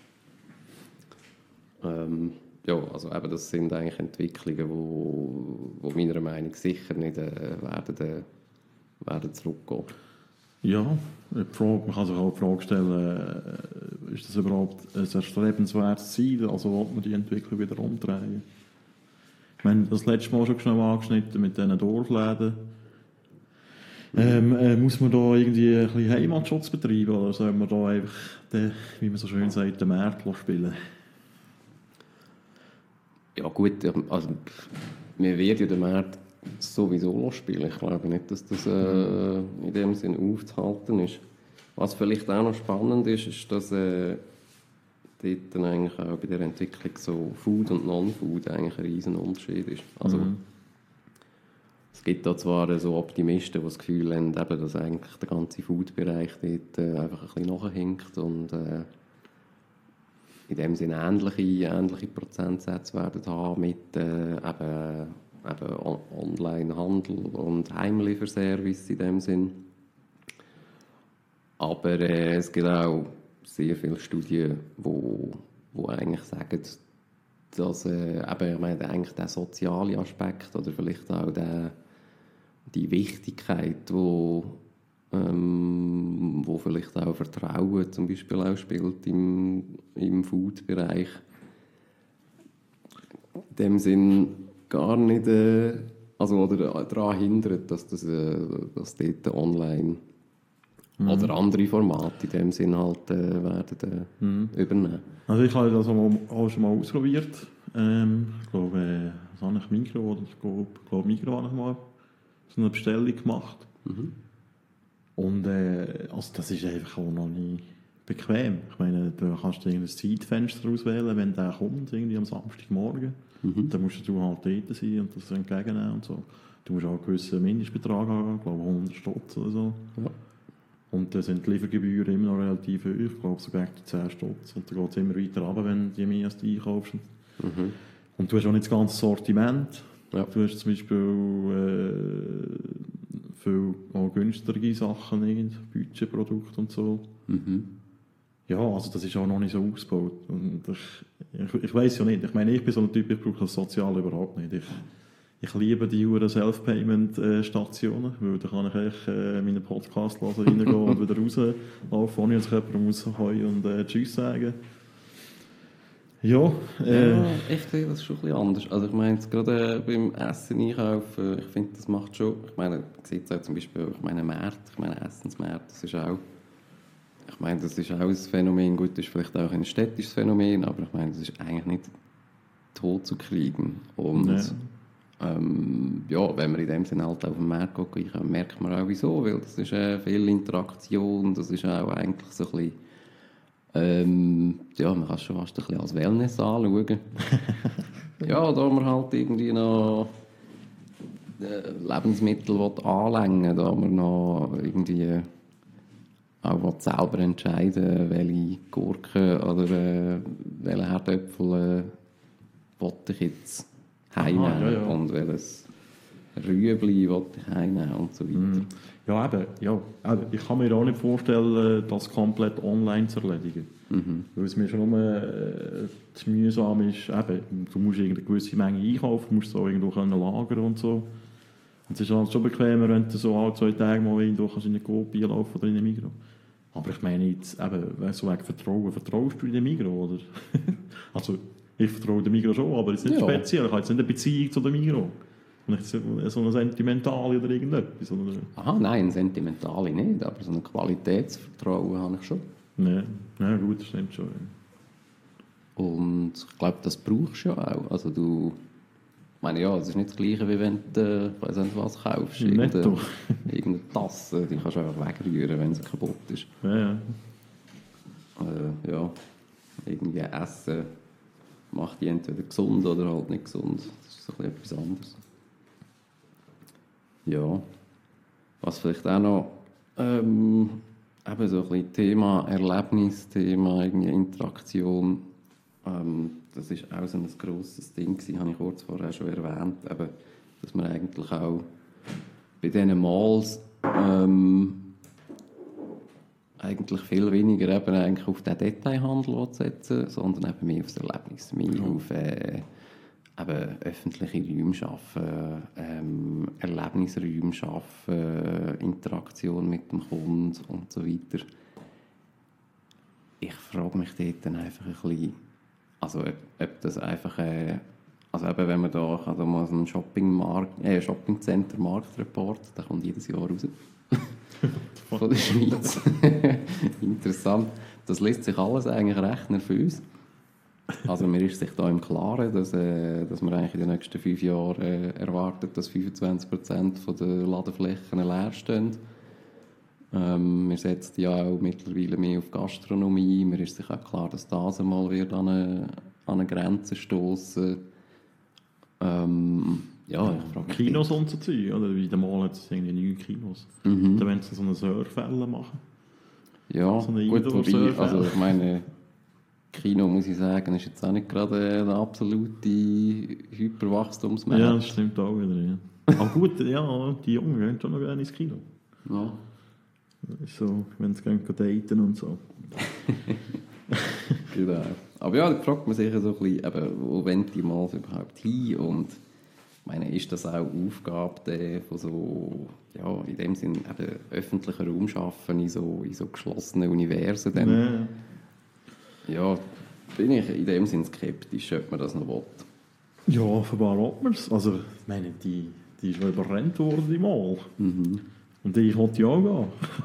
Ähm, ja, also eben, das sind eigentlich Entwicklungen, wo, wo meiner Meinung nach sicher nicht äh, werden, äh, werden zurückgehen. Ja, die Frage, man kann sich auch die Frage stellen, äh, ist das überhaupt ein erstrebenswertes Ziel? Also will man die Entwicklung wieder umdrehen? Ich meine, das letzte Mal schon schnell angeschnitten mit diesen Dorfläden. Ähm, äh, muss man da irgendwie ein bisschen Heimatschutz betreiben oder soll man da einfach, den, wie man so schön sagt, den Markt spielen? Ja gut, also wir werden ja den Markt sowieso spielen. Ich glaube nicht, dass das äh, in dem Sinn aufzuhalten ist. Was vielleicht auch noch spannend ist, ist, dass äh, dort dann eigentlich auch bei der Entwicklung so Food und Non-Food eigentlich ein riesen Unterschied ist. Also, Mhm. Es gibt da zwar so Optimisten, die das Gefühl haben, eben, dass eigentlich der ganze Food-Bereich dort äh, einfach ein bisschen nachhinkt und äh, in dem Sinne ähnliche, ähnliche Prozentsätze werden haben mit äh, eben, eben On- Online-Handel und Heimlieferservice in dem Sinn. Aber äh, es gibt auch sehr viele Studien, wo, wo eigentlich sagen, dass äh, eben, ich meine, eigentlich der soziale Aspekt oder vielleicht auch der, die Wichtigkeit, wo, ähm, wo vielleicht auch Vertrauen zum Beispiel auch spielt im, im Food-Bereich, in dem Sinn gar nicht äh, also, oder daran hindert, dass, das, äh, dass dort online mhm. oder andere Formate in dem Sinn halt äh, werden äh, mhm. übernehmen. Also ich habe das auch schon mal ausprobiert. Ähm, ich glaube, äh, was habe ich, Migros oder ich glaube, ich glaube Migros habe ich mal so eine Bestellung gemacht. Mhm. Und äh, also das ist einfach auch noch nicht bequem. Ich meine, du kannst dir ein Zeitfenster auswählen, wenn der kommt, irgendwie am Samstagmorgen. Mhm. Dann musst du halt dort sein und das entgegennehmen und so. Du musst auch einen gewissen Mindestbetrag haben, ich glaube hundert Stutz oder so. Ja. Und dann sind die Liefergebühren immer noch relativ hoch, ich glaube sogar zehn Stutz. Und dann geht es immer weiter runter, wenn du mehr als du einkaufst. Mhm. Und du hast auch nicht das ganze Sortiment. Ja. Du hast zum Beispiel äh, viel auch günstige Sachen, Budgetprodukte und so. Mhm. Ja, also das ist auch noch nicht so ausgebaut. Und ich, ich, ich weiss ja nicht, ich meine, ich bin so ein Typ, ich brauche das Sozial überhaupt nicht. Ich, ich liebe die Self-Payment-Stationen, weil da kann ich echt äh, meinen Podcast hören, reingehen und wieder rauslaufen, ohne dass jemand muss Hoi und äh, Tschüss sagen. Ja, äh, ja, ich sehe das schon ein bisschen anders. Also ich meine, jetzt gerade äh, beim Essen einkaufen, ich finde, das macht schon, ich meine, man sieht es auch zum Beispiel, ich meine, Märkte, ich meine, Essensmärkte, das ist auch, ich meine, das ist auch ein Phänomen, gut, das ist vielleicht auch ein städtisches Phänomen, aber ich meine, das ist eigentlich nicht tot zu kriegen. Und ja, ähm, ja wenn man in dem Sinne halt auf den Markt geht, merkt man auch wieso, weil das ist äh, viel Interaktion, das ist auch eigentlich so ein bisschen, ähm, ja, man kann es schon fast ein bisschen als Wellness anschauen. Ja, da man halt irgendwie noch äh, Lebensmittel anlängen, da man noch irgendwie auch selber entscheiden, welche Gurken oder äh, welche Herdöpfel äh, ich jetzt heimnehmen ja, ja. und welches Rüebli will ich heimnehmen und so weiter. Mm. Ja, eben, ja, eben. Ich kann mir auch nicht vorstellen, das komplett online zu erledigen. Mhm. Weil es mir schon nur äh, zu mühsam ist, eben, du musst eine gewisse Menge einkaufen, du musst es auch irgendwo können lagern und so. Und es ist halt schon bequemer, wenn du so alle zwei Tage mal irgendwo kannst in eine Coop laufen oder in eine Migros. Aber ich meine jetzt, eben, so wegen Vertrauen, vertraust du in den Migros, oder? Also, ich vertraue den Migros schon, aber es ist nicht ja. speziell, ich habe jetzt nicht eine Beziehung zu den Migros. Nicht so eine Sentimentale oder irgendetwas. Oder? Aha, nein, Sentimentale nicht, aber so ein Qualitätsvertrauen habe ich schon. Nein, ja, gut, das stimmt schon. Ja. Und ich glaube, das brauchst du ja auch. Also du, ich meine, ja, es ist nicht das Gleiche, wie wenn du, ich weiss nicht was kaufst. Irgendeine, irgendeine Tasse, die kannst du einfach wegrühren, wenn sie kaputt ist. Ja, ja. Äh, ja, irgendwie Essen macht die entweder gesund oder halt nicht gesund. Das ist so ein bisschen etwas anderes. Ja, was vielleicht auch noch ähm, eben so ein bisschen Thema Erlebnis, Thema irgendwie Interaktion, ähm, das ist auch so ein grosses Ding gewesen, habe ich kurz vorher schon erwähnt, eben, dass man eigentlich auch bei diesen Malls ähm, eigentlich viel weniger eben eigentlich auf den Detailhandel setzen, sondern eben mehr auf das Erlebnis, mehr ja. auf äh, eben öffentliche Räume schaffen, ähm, Erlebnisräume schaffen, Interaktion mit dem Kunden und so weiter. Ich frage mich dort dann einfach ein bisschen, also ob, ob das einfach, äh, also eben wenn man da, also mal so einen Shopping-Markt, äh, Shopping-Center-Marktreport, der kommt jedes Jahr raus. von der Schweiz. Interessant. Das lässt sich alles eigentlich rechnen für uns. Also man ist sich da im Klaren, dass, äh, dass man eigentlich in den nächsten fünf Jahren äh, erwartet, dass fünfundzwanzig Prozent der Ladeflächen leer stehen. Ähm, wir setzen ja auch mittlerweile mehr auf Gastronomie. Mir ist sich auch klar, dass das einmal wird an eine, an eine Grenze stoßen. Ähm, ja, ich frage mich. Kinos und so Zeug, oder? Wie der Mal hat es irgendwie neun Kinos. Mhm. Da wollen sie so eine Surfwelle machen. Ja, so eine gut, wobei, Indoor-Surfwelle. also ich meine, Kino, muss ich sagen, ist jetzt auch nicht gerade eine absolute Hyperwachstumsmarkt. Ja, das stimmt auch wieder. Ja. Aber gut, ja, die Jungen gehen schon noch gerne ins Kino. Ja. Das ist so, wenn sie gehen daten und so. Genau. Aber ja, da fragt man sich ja so ein bisschen, eben, wo wollen die mal überhaupt hin? Und ich meine, ist das auch Aufgabe der von so, ja, in dem Sinn eben öffentlichen Raum schaffen in so, in so geschlossenen Universen? Dann, Nee. ja, bin ich in dem Sinn skeptisch, ob man das noch will. Ja, offenbar hat man es. Also, ich meine, die, die ist ja überrennt worden, die Mal. Mhm. Und ich wollte ja auch gehen.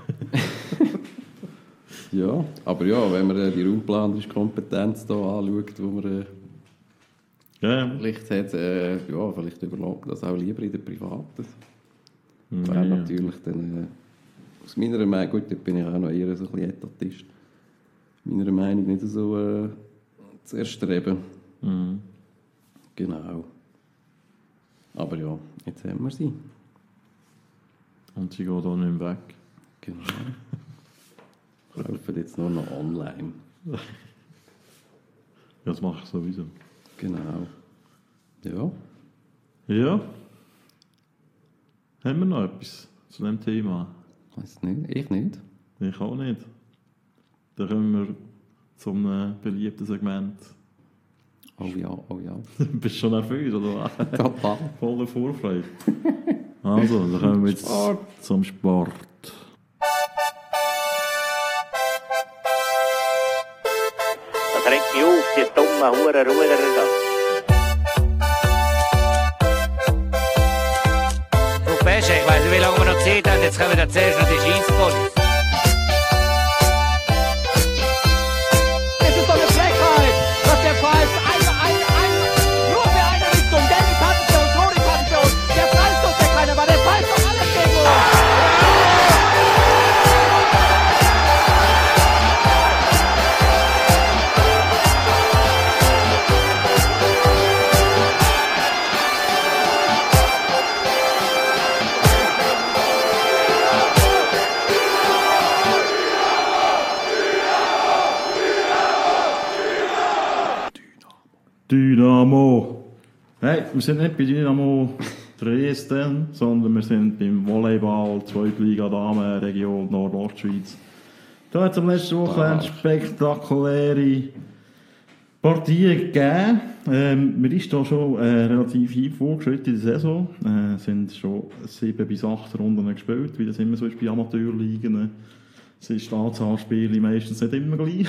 Ja, aber ja, wenn man äh, die raumplanerische Kompetenz hier anschaut, die man äh, Ja, vielleicht hat, äh, ja, vielleicht überlegt das auch lieber in der Privaten. ja. Wäre ja. natürlich dann, äh, aus meiner Meinung, gut, da bin ich auch noch eher so ein bisschen Etatist, meiner Meinung nicht so äh, zu erstreben. Mhm. Genau. Aber ja, jetzt haben wir sie. Und sie geht auch nicht mehr weg. Genau. Kaufen jetzt nur noch online. Ja, das mache ich sowieso. Genau. Ja. Ja. Haben wir noch etwas zu diesem Thema? Weiß nicht. Ich nicht. Ich auch nicht. Dann kommen wir zum äh, beliebten Segment. Oh ja, oh ja. Bist du schon nervös, oder was? Total. Voller Vorfreude. Also, dann kommen wir jetzt Sport. zum Sport. Das regt mich auf, die dummen Huren Ruderer da. Du Pesche, ich weiss nicht, wie lange wir noch Zeit haben, jetzt kommen wir zuerst noch die Scheisspolice. Es ist doch eine Frechheit, dass der pfeift eine, eine, eine, nur für eine Richtung. Gelbe Karte für uns, rote Karte für uns. Der pfeift doch der keiner, aber der pfeift doch alles gegen uns. Dynamo. Nein, wir sind nicht bei Dynamo Dresden, sondern wir sind beim Volleyball, Zweitliga Damen, Region Nordostschweiz. Da hat es am letzten Wochenende spektakuläre Partien gegeben. Ähm, wir sind da schon äh, relativ weit vorgeschritten in der Saison. Es äh, sind schon sieben bis acht Runden gespielt, wie das immer so ist bei Amateurligen. Es ist die Anzahl Spiele meistens nicht immer gleich.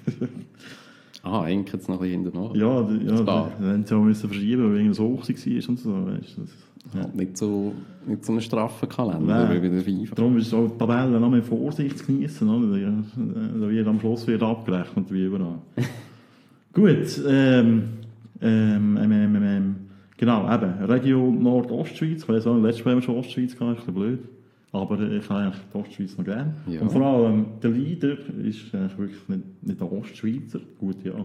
Ah, hängt jetzt noch ein bisschen hinten nach. Ja, d- ja, Klar. dann haben sie auch müssen verschieben, weil es so hoch war und so. Weißt, das, ja. Ja, nicht, so, nicht so einen straffen Kalender Nein. wie bei der FIFA. Darum ist auch die Tabelle noch mit Vorsicht zu genießen. Oder? Ja, da wird am Schluss wird abgerechnet, wie überall. Gut, ähm, ähm, ähm, ähm, ähm, genau, eben, Region Nordostschweiz. Ich weiss auch, letztes Mal haben wir schon Ostschweiz gehabt, ist ein bisschen blöd. Aber ich habe eigentlich die Ostschweiz noch gerne. Ja. Und vor allem, der Leader ist eigentlich wirklich nicht, nicht der Ostschweizer. Gut, ja.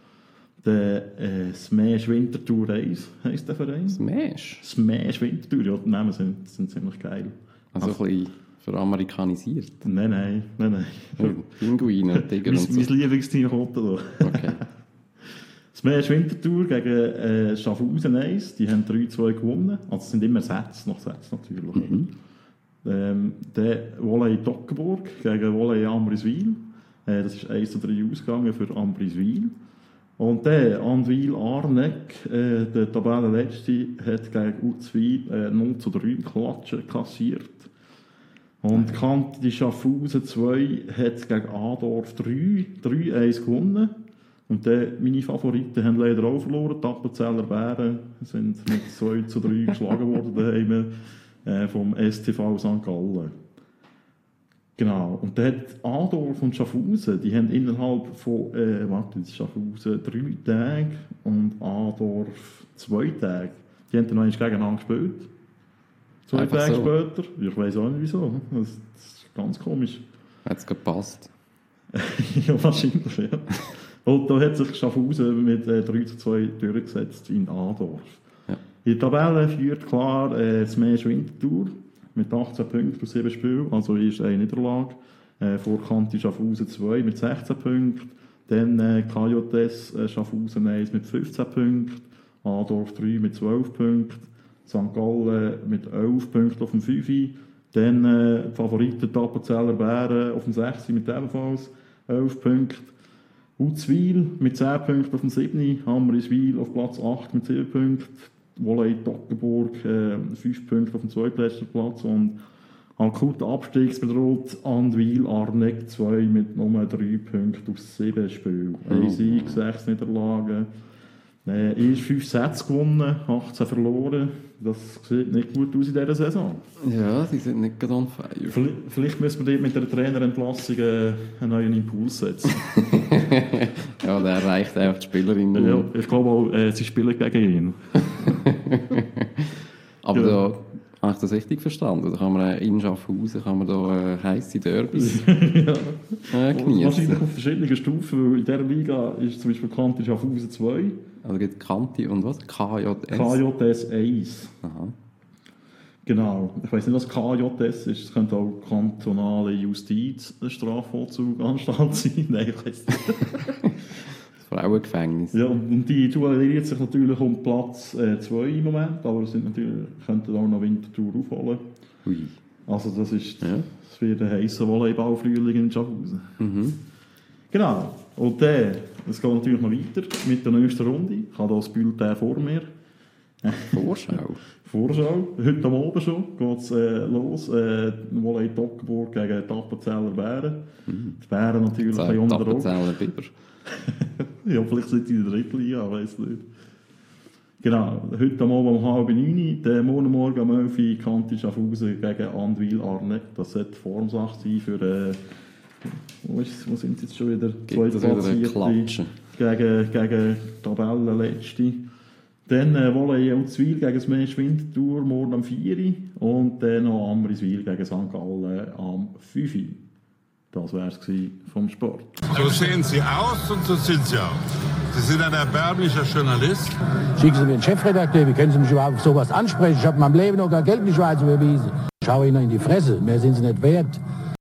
Der äh, Smash Winterthur eins heisst der Verein. Smash. Smash Winterthur, ja, die Namen sind, sind ziemlich geil. Also ein bisschen veramerikanisiert. Nein, nein, nein, nein. Ja, Pinguine und Tiger Mein, und mein so. Lieblingsteam kommt da. Okay. Smash Winterthur gegen äh, Schaffhausen eins, die haben drei zwei gewonnen. Also es sind immer Sätze, noch Sätze natürlich. Mhm. Ähm, der Volley Toggenburg gegen Volley Ambriswil. Äh, das ist eins zu drei ausgegangen für Ambriswil. Und der Andwil Arneck, äh, der Tabellenletzte, hat gegen Uzwil äh, null zu drei Klatschen kassiert. Und Kante die Schaffhausen zwei hat gegen Adorf drei eins gewonnen. Und der, meine Favoriten haben leider auch verloren. Die Appenzeller Bären sind mit zwei zu drei geschlagen worden daheim, äh, vom S T V Sankt Gallen. Genau. Und dann hat Adorf und Schaffhausen, die haben innerhalb von, äh, warte, Schaffhausen drei Tage und Adorf zwei Tage. Die haben dann noch einmal gegeneinander gespielt. Zwei Einfach Tage so. später. Ich weiss auch nicht wieso. Das, das ist ganz komisch. Hat es gepasst? Ja, wahrscheinlich, ja. Und da hat sich Schaffhausen mit äh, drei zu zwei durchgesetzt in Adorf. Ja. In der Tabelle führt klar äh, das Mesch Winterthur mit achtzehn Punkten aus sieben Spielen, also ist eine Niederlage. Äh, vor Kanti Schaffhausen zwei mit sechzehn Punkten. Dann äh, K J S äh, Schaffhausen eins mit fünfzehn Punkten. Adorf drei mit zwölf Punkten. Sankt Gallen mit elf Punkten auf dem fünf. Dann äh, die Favoriten Appenzeller Bären auf dem sechs mit ebenfalls elf Punkten. Uzwil mit zehn Punkten auf dem sieben. Hammeriswil auf Platz acht mit sieben Punkten. Wolley Toggenburg äh, fünf Punkte auf dem zweitletzten Platz. Und akut abstiegsbedroht Andwil Arneck zwei mit nur drei Punkten aus sieben Spielen. Ein Sieg, sechs Niederlagen. Äh, erst fünf Sätze gewonnen, achtzehn verloren. Das sieht nicht gut aus in dieser Saison. Ja, die sind nicht gerade on fire. Vielleicht, vielleicht müssen wir dort mit der Trainerentlassung äh, einen neuen Impuls setzen. Ja, der erreicht einfach die Spielerinnen. Ja, ich glaube auch, äh, sie spielen gegen ihn. Aber Ja. da habe ich das richtig verstanden. Da kann man äh, in Schaffhausen kann man da äh, heisse Derbys ja. äh, Wahrscheinlich genießen. auf verschiedenen Stufen, weil in dieser Liga ist zum Beispiel Kanti Schaffhausen zwei, Also gibt Kanti und was? K J S? K J S eins. Aha. Genau. Ich weiss nicht, was K J S ist. Es könnte auch kantonale Justiz, Strafvollzuganstalt sein. Nein, ich weiss nicht. Das Frauengefängnis. Ja, und und die duelliert sich natürlich um Platz zwei äh, im Moment, aber es sind natürlich, könnten auch noch Winterthur aufholen. Ui. Also das ist, Ja. das wird ein heisser Volleyballfrühling in Schaffhausen. Mhm. Genau. Und dann, es geht natürlich noch weiter mit der nächsten Runde. Ich habe hier das Bulletin vor mir. Vorschau. Vorschau. Heute am Abend schon geht es äh, los. Äh, Volley Toggenburg gegen die Appenzeller Bären. Mhm. Die Bären natürlich ein bisschen unter Druck. Appenzeller Biber. Ja, vielleicht sind die in der dritten Liga, ich weiß nicht. Genau, heute am Abend um halb neun, der morgen morgen um elf Uhr Kanti Schaffhausen gegen Andwil Arneck. Das sollte Formsache sein für, äh, wo, ist, wo sind sie jetzt schon wieder? Gibt es wieder eine Zweitplatzierte Klatsche? gegen, gegen Tabellenletzte. Dann äh, Volley Uzwil gegen das Mesch Winterthur morgen am vier Uhr und dann noch Amriswil gegen Sankt Gallen am fünf Uhr. Das wäre es vom Sport. So sehen Sie aus und so sind Sie auch. Sie sind ein erbärmlicher Journalist. Schicken Sie mir einen Chefredakteur, wie können Sie mich überhaupt auf sowas ansprechen? Ich habe in meinem Leben noch gar Geld in die Schweiz überwiesen. Ich schaue Ihnen in die Fresse, mehr sind Sie nicht wert.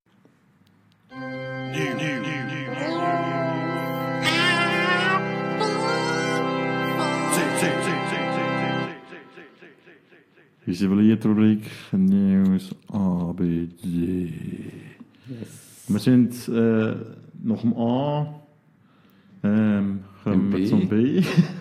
Unsere beliebte Rubrik News A B C. Wir sind äh, nach dem A, ähm, kommen wir B. zum B.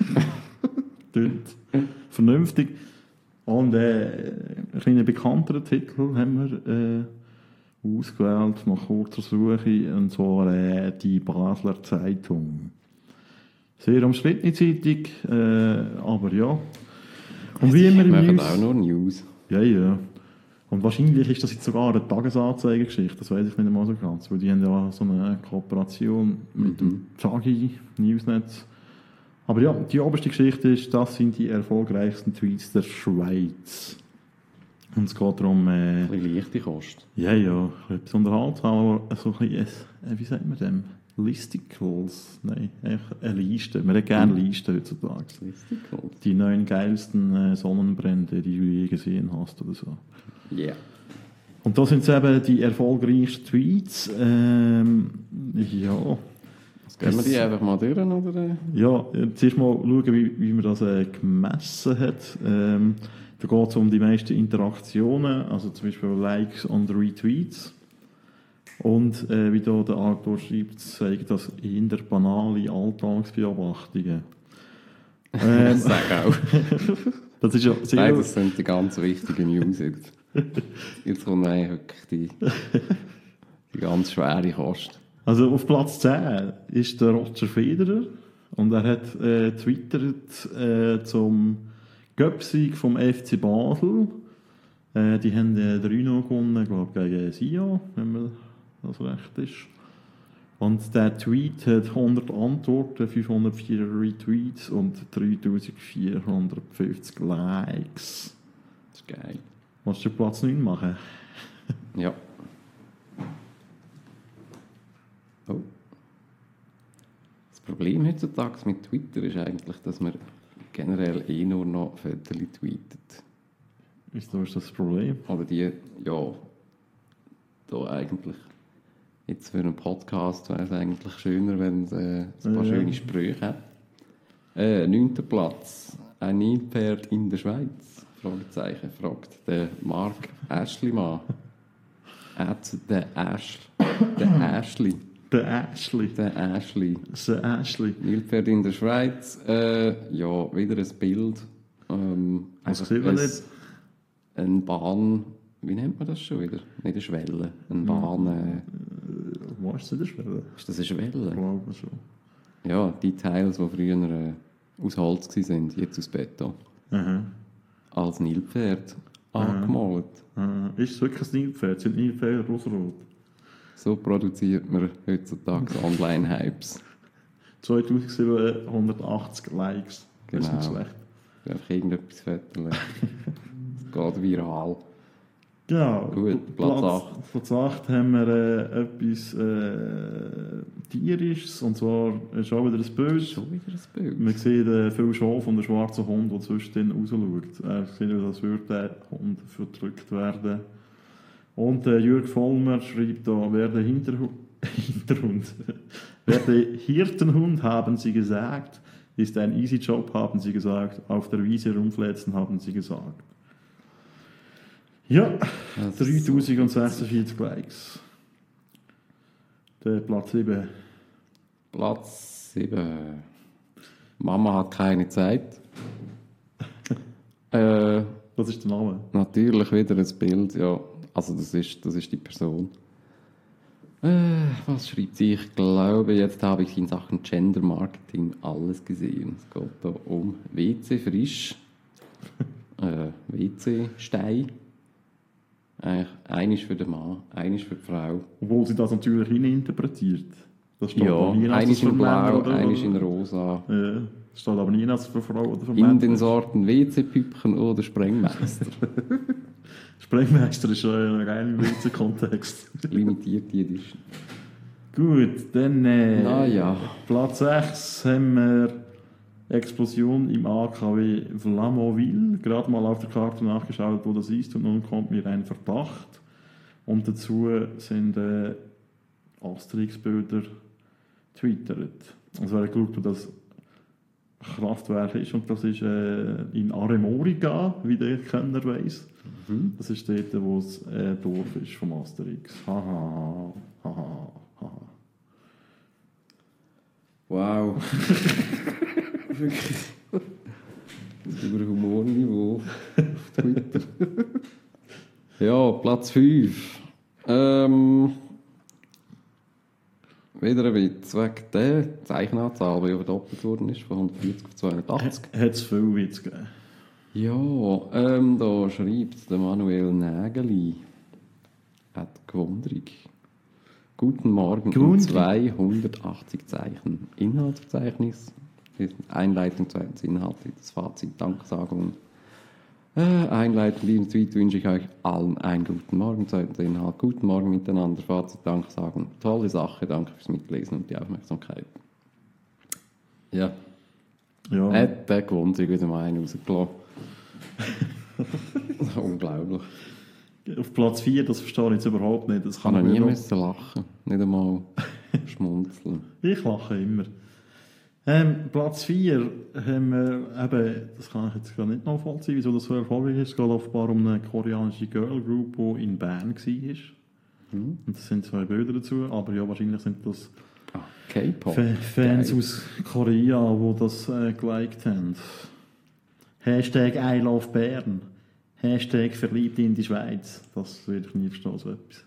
Dort. Vernünftig. Und äh, einen kleinen bekannteren Titel haben wir äh, ausgewählt, nach kurzer Suche, und zwar äh, die Basler Zeitung. Sehr umstrittene Zeitung, äh, aber ja. Und wie immer Wir im machen News... auch nur News. Ja, ja. Und wahrscheinlich ist das jetzt sogar eine Tagesanzeigengeschichte, das weiß ich nicht einmal so ganz, weil die haben ja so eine Kooperation mit Mhm. dem Tagi Newsnetz. Aber ja, die oberste Geschichte ist, das sind die erfolgreichsten Tweets der Schweiz. Und es geht darum... Äh, Ein bisschen leichte Kost. ja, ja, etwas unterhaltsam, aber so ein bisschen, äh, wie sagt man dem? Listicles? Nein, einfach eine Liste. Man hat gerne Listen heutzutage. Listicles? Die neun geilsten äh, Sonnenbrände, die du je gesehen hast oder so. Ja. Yeah. Und da sind es eben die erfolgreichsten Tweets. Ähm, ja. Gehen wir die einfach mal durch, oder? Ja, zuerst mal schauen, wie, wie man das äh, gemessen hat. Ähm, da geht es um die meisten Interaktionen, also zum Beispiel Likes und Retweets. Und äh, wie da der Autor schreibt, zeigt das eher banale Alltagsbeobachtungen. Ähm, Sag auch. das ist ja sehr... Nein, das sind die ganz wichtigen News jetzt. Jetzt kommt eigentlich wirklich die, die ganz schwere Kost. Also auf Platz zehn ist der Roger Federer und er hat äh, twittert äh, zum Göpsieg vom F C Basel. Äh, die haben äh, drei noch gewonnen, glaube ich, gegen Sion, wenn man das recht ist. Und der Tweet hat hundert Antworten, fünfhundertvier Retweets und dreitausendvierhundertfünfzig Likes. Das ist geil. Willst du Platz neun machen? Ja. Oh. Das Problem heutzutage mit Twitter ist eigentlich, dass man generell eh nur noch Fotos tweetet. Wieso ist das das Problem? Oder die, ja, da eigentlich, jetzt für einen Podcast wäre es eigentlich schöner, wenn es äh, ein paar ja. schöne Sprüche hat. Äh, neunter Platz, ein Nilpferd in der Schweiz? Fragezeichen, fragt der Mark Aschlimann. At der Asch, der Aschli. Der Ashley. Der Ashley. Der Ashley. Nilpferd in der Schweiz. Äh, ja, wieder ein Bild. Ähm, Was einfach sehen wir ein, nicht? Eine Bahn, wie nennt man das schon wieder? Nicht eine Schwelle. Eine Bahn. Äh, Was ist das eine Schwelle? Ist das eine Schwelle? Ich glaube schon. Ja, die Teils, die früher äh, aus Holz waren, jetzt aus Beton. Aha. Als Nilpferd angemalt. Aha. Ist es wirklich ein Nilpferd? Sind Nilpferde rosarot? So produziert man heutzutage Online-Hypes. zweitausendsiebenhundertachtzig Likes. Das ist nicht Genau. schlecht. Einfach irgendetwas Fotos. Es geht viral. Genau. Gut, Platz acht. Platz acht haben wir äh, etwas äh, Tierisches, und zwar ist auch wieder ein Bild. Schon wieder ein Bild. Man sieht äh, viel Schaf und einen schwarzen Hund, der zwischen raus schaut. Er sieht, als würde der Hund verdrückt werden. Und äh, Jürg Vollmer schreibt da, wer der Hinterhu- Hinterhund, wer der Hirtenhund, haben sie gesagt, ist ein easy Job, haben sie gesagt. Auf der Wiese rumflätzen, haben sie gesagt. Ja, dreitausendsechsundvierzig Likes. Der Platz sieben. Platz sieben. Mama hat keine Zeit. äh, Was ist der Name? Natürlich wieder ein Bild, ja. Also das ist, das ist die Person. Äh, was schreibt sie? Ich glaube, jetzt habe ich in Sachen Gender Marketing alles gesehen. Es geht da um W C frisch, äh, W C-Stein. Eigentlich einer ist für den Mann, einer ist für die Frau. Obwohl sie das natürlich hineinterpretiert. Das steht Ja, aber nie, dass einer es ist für in Männer blau, oder- einer ist in rosa. Ja, das steht aber nie, dass es für Frau oder für In Männer den ist. Sorten W C-Püppchen oder Sprengmeister. Sprengmeister ist ja ein rein im W C-Kontext. Limitierte Edition. Gut, dann äh, Na ja. Platz sechs haben wir Explosion im A K W Vlamoville. Gerade mal auf der Karte nachgeschaut, wo das ist, und nun kommt mir ein Verdacht. Und dazu sind äh, Asterix-Bilder twittert. Also wer geschaut, wo das Kraftwerk ist, und das ist äh, in Aremoriga, wie der Kenner weiss. Mhm. Das ist dort, wo das äh, Dorf ist vom Asterix. Haha, haha, haha. Wow. Wirklich. Das ist über Humorniveau auf Twitter. Ja, Platz fünf. Ähm, wieder ein Witz. Wegen der Zeichenanzahl, die verdoppelt worden ist, von hundertvierzig auf zweihundertachtzig. Hat es viel Witz gegeben? Ja, ähm, da schreibt der Manuel Nägeli. Hat gewundrig. Guten Morgen in zweihundertachtzig Zeichen. Inhaltsverzeichnis, Einleitung zu Inhalt, das Fazit, Danksagung. Äh, Einleitung, diesen Tweet wünsche ich euch allen einen guten Morgen, zweitens Inhalt, guten Morgen miteinander, Fazit, Danksagung. Tolle Sache, danke fürs Mitlesen und die Aufmerksamkeit. Ja. Ja. Hat der gewundrig wieder mal einen rausgelassen. Unglaublich. Auf Platz vier, das verstehe ich jetzt überhaupt nicht. Das Ich kann habe noch nie mir müssen lachen, nicht einmal schmunzeln. Ich lache immer. Ähm, Platz vier haben wir eben, das kann ich jetzt gar nicht nachvollziehen, wieso das so erfolgreich ist. Es geht offenbar um eine koreanische Girl Group, die in Bern war. Mhm. Und das sind zwei Bilder dazu, aber ja, wahrscheinlich sind das Ah, K-Pop. Fa- Fans Geil. aus Korea, die das äh, geliked haben. Hashtag I love Bern. Hashtag verliebt in die Schweiz. Das werde ich nie verstehen, so etwas.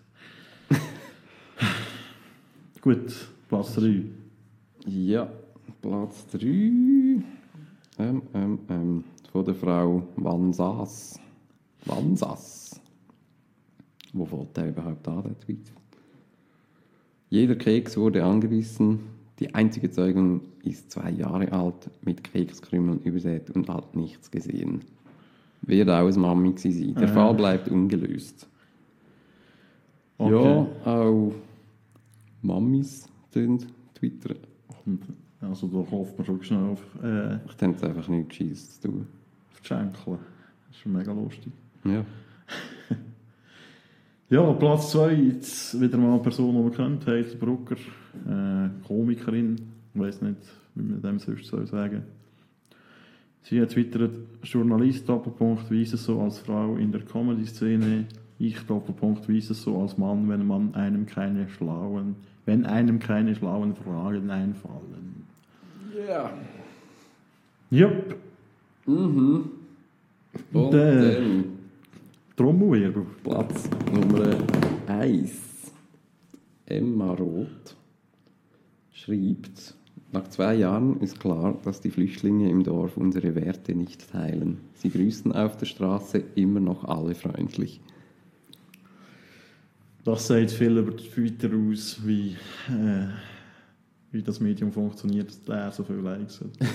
Gut, Platz drei. Ja, Platz drei. Ähm, ähm, ähm, von der Frau Vansas. Vansas. Wo fällt der überhaupt an, der Tweet? Jeder Keks wurde angebissen. Die einzige Zeugung ist zwei Jahre alt, mit Kekskrümeln übersät und hat nichts gesehen. Wird aus Mami gewesen sein. Der Äh. Fall bleibt ungelöst. Okay. Ja, auch Mamis tun Twitter. Und, also da hofft man schon schnell auf, äh, Ich habe einfach nichts Gescheites zu tun. auf die Schenkel. Das ist schon mega lustig. Ja. Ja, Platz zwei, jetzt wieder mal eine Person, die man kennt, Heidi Brucker, äh, Komikerin, ich weiss nicht, wie man dem sonst soll sagen. Sie hat twittert, Journalist, Doppelpunkt, wie ist es so als Frau in der Comedy-Szene? Ich, Doppelpunkt, wie ist es so als Mann, wenn man einem keine schlauen, wenn einem keine schlauen Fragen einfallen? Ja. Jupp. Mhm. Und Der- dann Trommelwirbel. Platz Nummer eins. Emma Roth schreibt, nach zwei Jahren ist klar, dass die Flüchtlinge im Dorf unsere Werte nicht teilen. Sie grüßen auf der Straße immer noch alle freundlich. Das sagt viel über Twitter aus, wie, äh, wie das Medium funktioniert, dass der so viele Likes hat.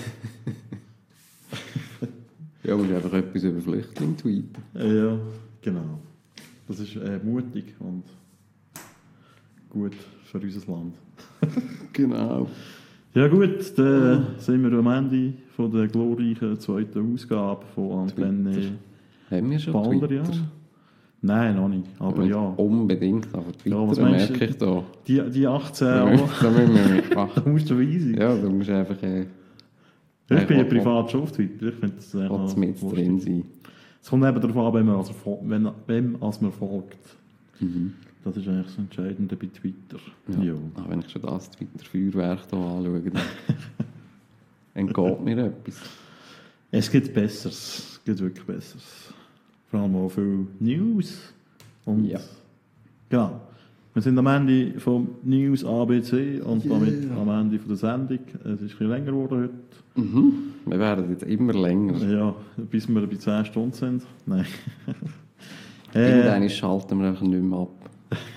Ja, musst einfach etwas über Flüchtlinge tweeten. Äh, ja, genau. Das ist äh, mutig und gut für unser Land. Genau. Ja gut, dann sind wir am Ende von der glorreichen zweiten Ausgabe von Antenne Haben wir schon Baldrian. Twitter? Nein, noch nicht, aber Und ja. Unbedingt, aber Twitter Ja, was meinst merke du? ich da. Die, die achtzehn Da Jahre, müssen da müssen wir mitmachen. da musst du weise. Ja, du musst einfach äh, Ich bin ja will- privat schon auf Twitter, ich finde das will echt mit lustig. drin sein. Es kommt eben darauf an, wenn man, also, fol- wenn, wem als man folgt. Mhm. Das ist eigentlich das Entscheidende bei Twitter. Ja. Ja. Aber wenn ich schon das Twitter-Feuerwerk hier anschaue, dann entgeht mir etwas. Es gibt Besseres. Es gibt wirklich Besseres. Vor allem auch viel News. Und Ja. Genau. Wir sind am Ende vom News A B C und damit am Ende von der Sendung. Es ist ein bisschen länger geworden heute. Mhm. Wir werden jetzt immer länger. Ja, bis wir bei zehn Stunden sind. Nein. äh, Irgendwann schalten wir einfach nicht mehr ab.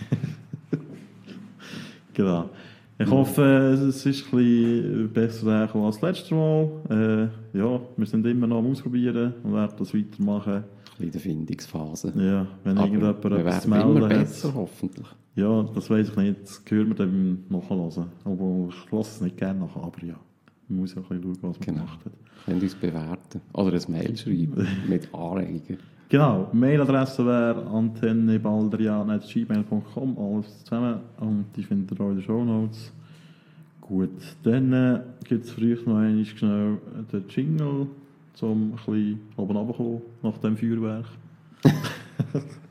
Genau. Ich hoffe, es ist ein bisschen besser angekommen als das letzte Mal. Äh, ja, wir sind immer noch am Ausprobieren und werden das weitermachen. In der Findungsphase. Ja, wenn Aber irgendjemand wir etwas zu werden immer melden besser, hat. hoffentlich. Ja, das weiss ich nicht. Das hören wir dann nachhören. Aber ich lasse es nicht gerne nachher. Aber ja, man muss ja ein bisschen schauen, was man Genau. gemacht hat. Könnt uns bewerten. Oder ein Mail schreiben mit Anregungen. Genau, Mailadresse wäre antennebaldrian at gmail punkt com, alles zusammen. Und die findet ihr auch in den Shownotes. Gut, dann äh, gibt es für euch noch einmal schnell den Jingle, um ein bisschen oben runterzukommen nach dem Feuerwerk.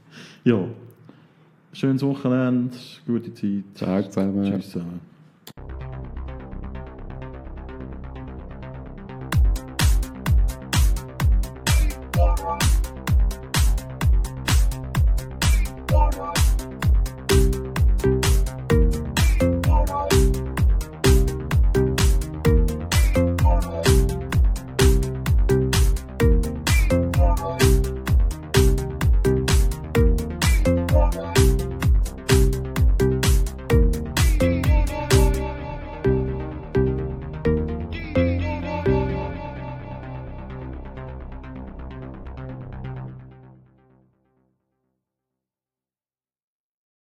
Ja, schönes Wochenende, gute Zeit. Ciao zusammen. Tschüss zusammen.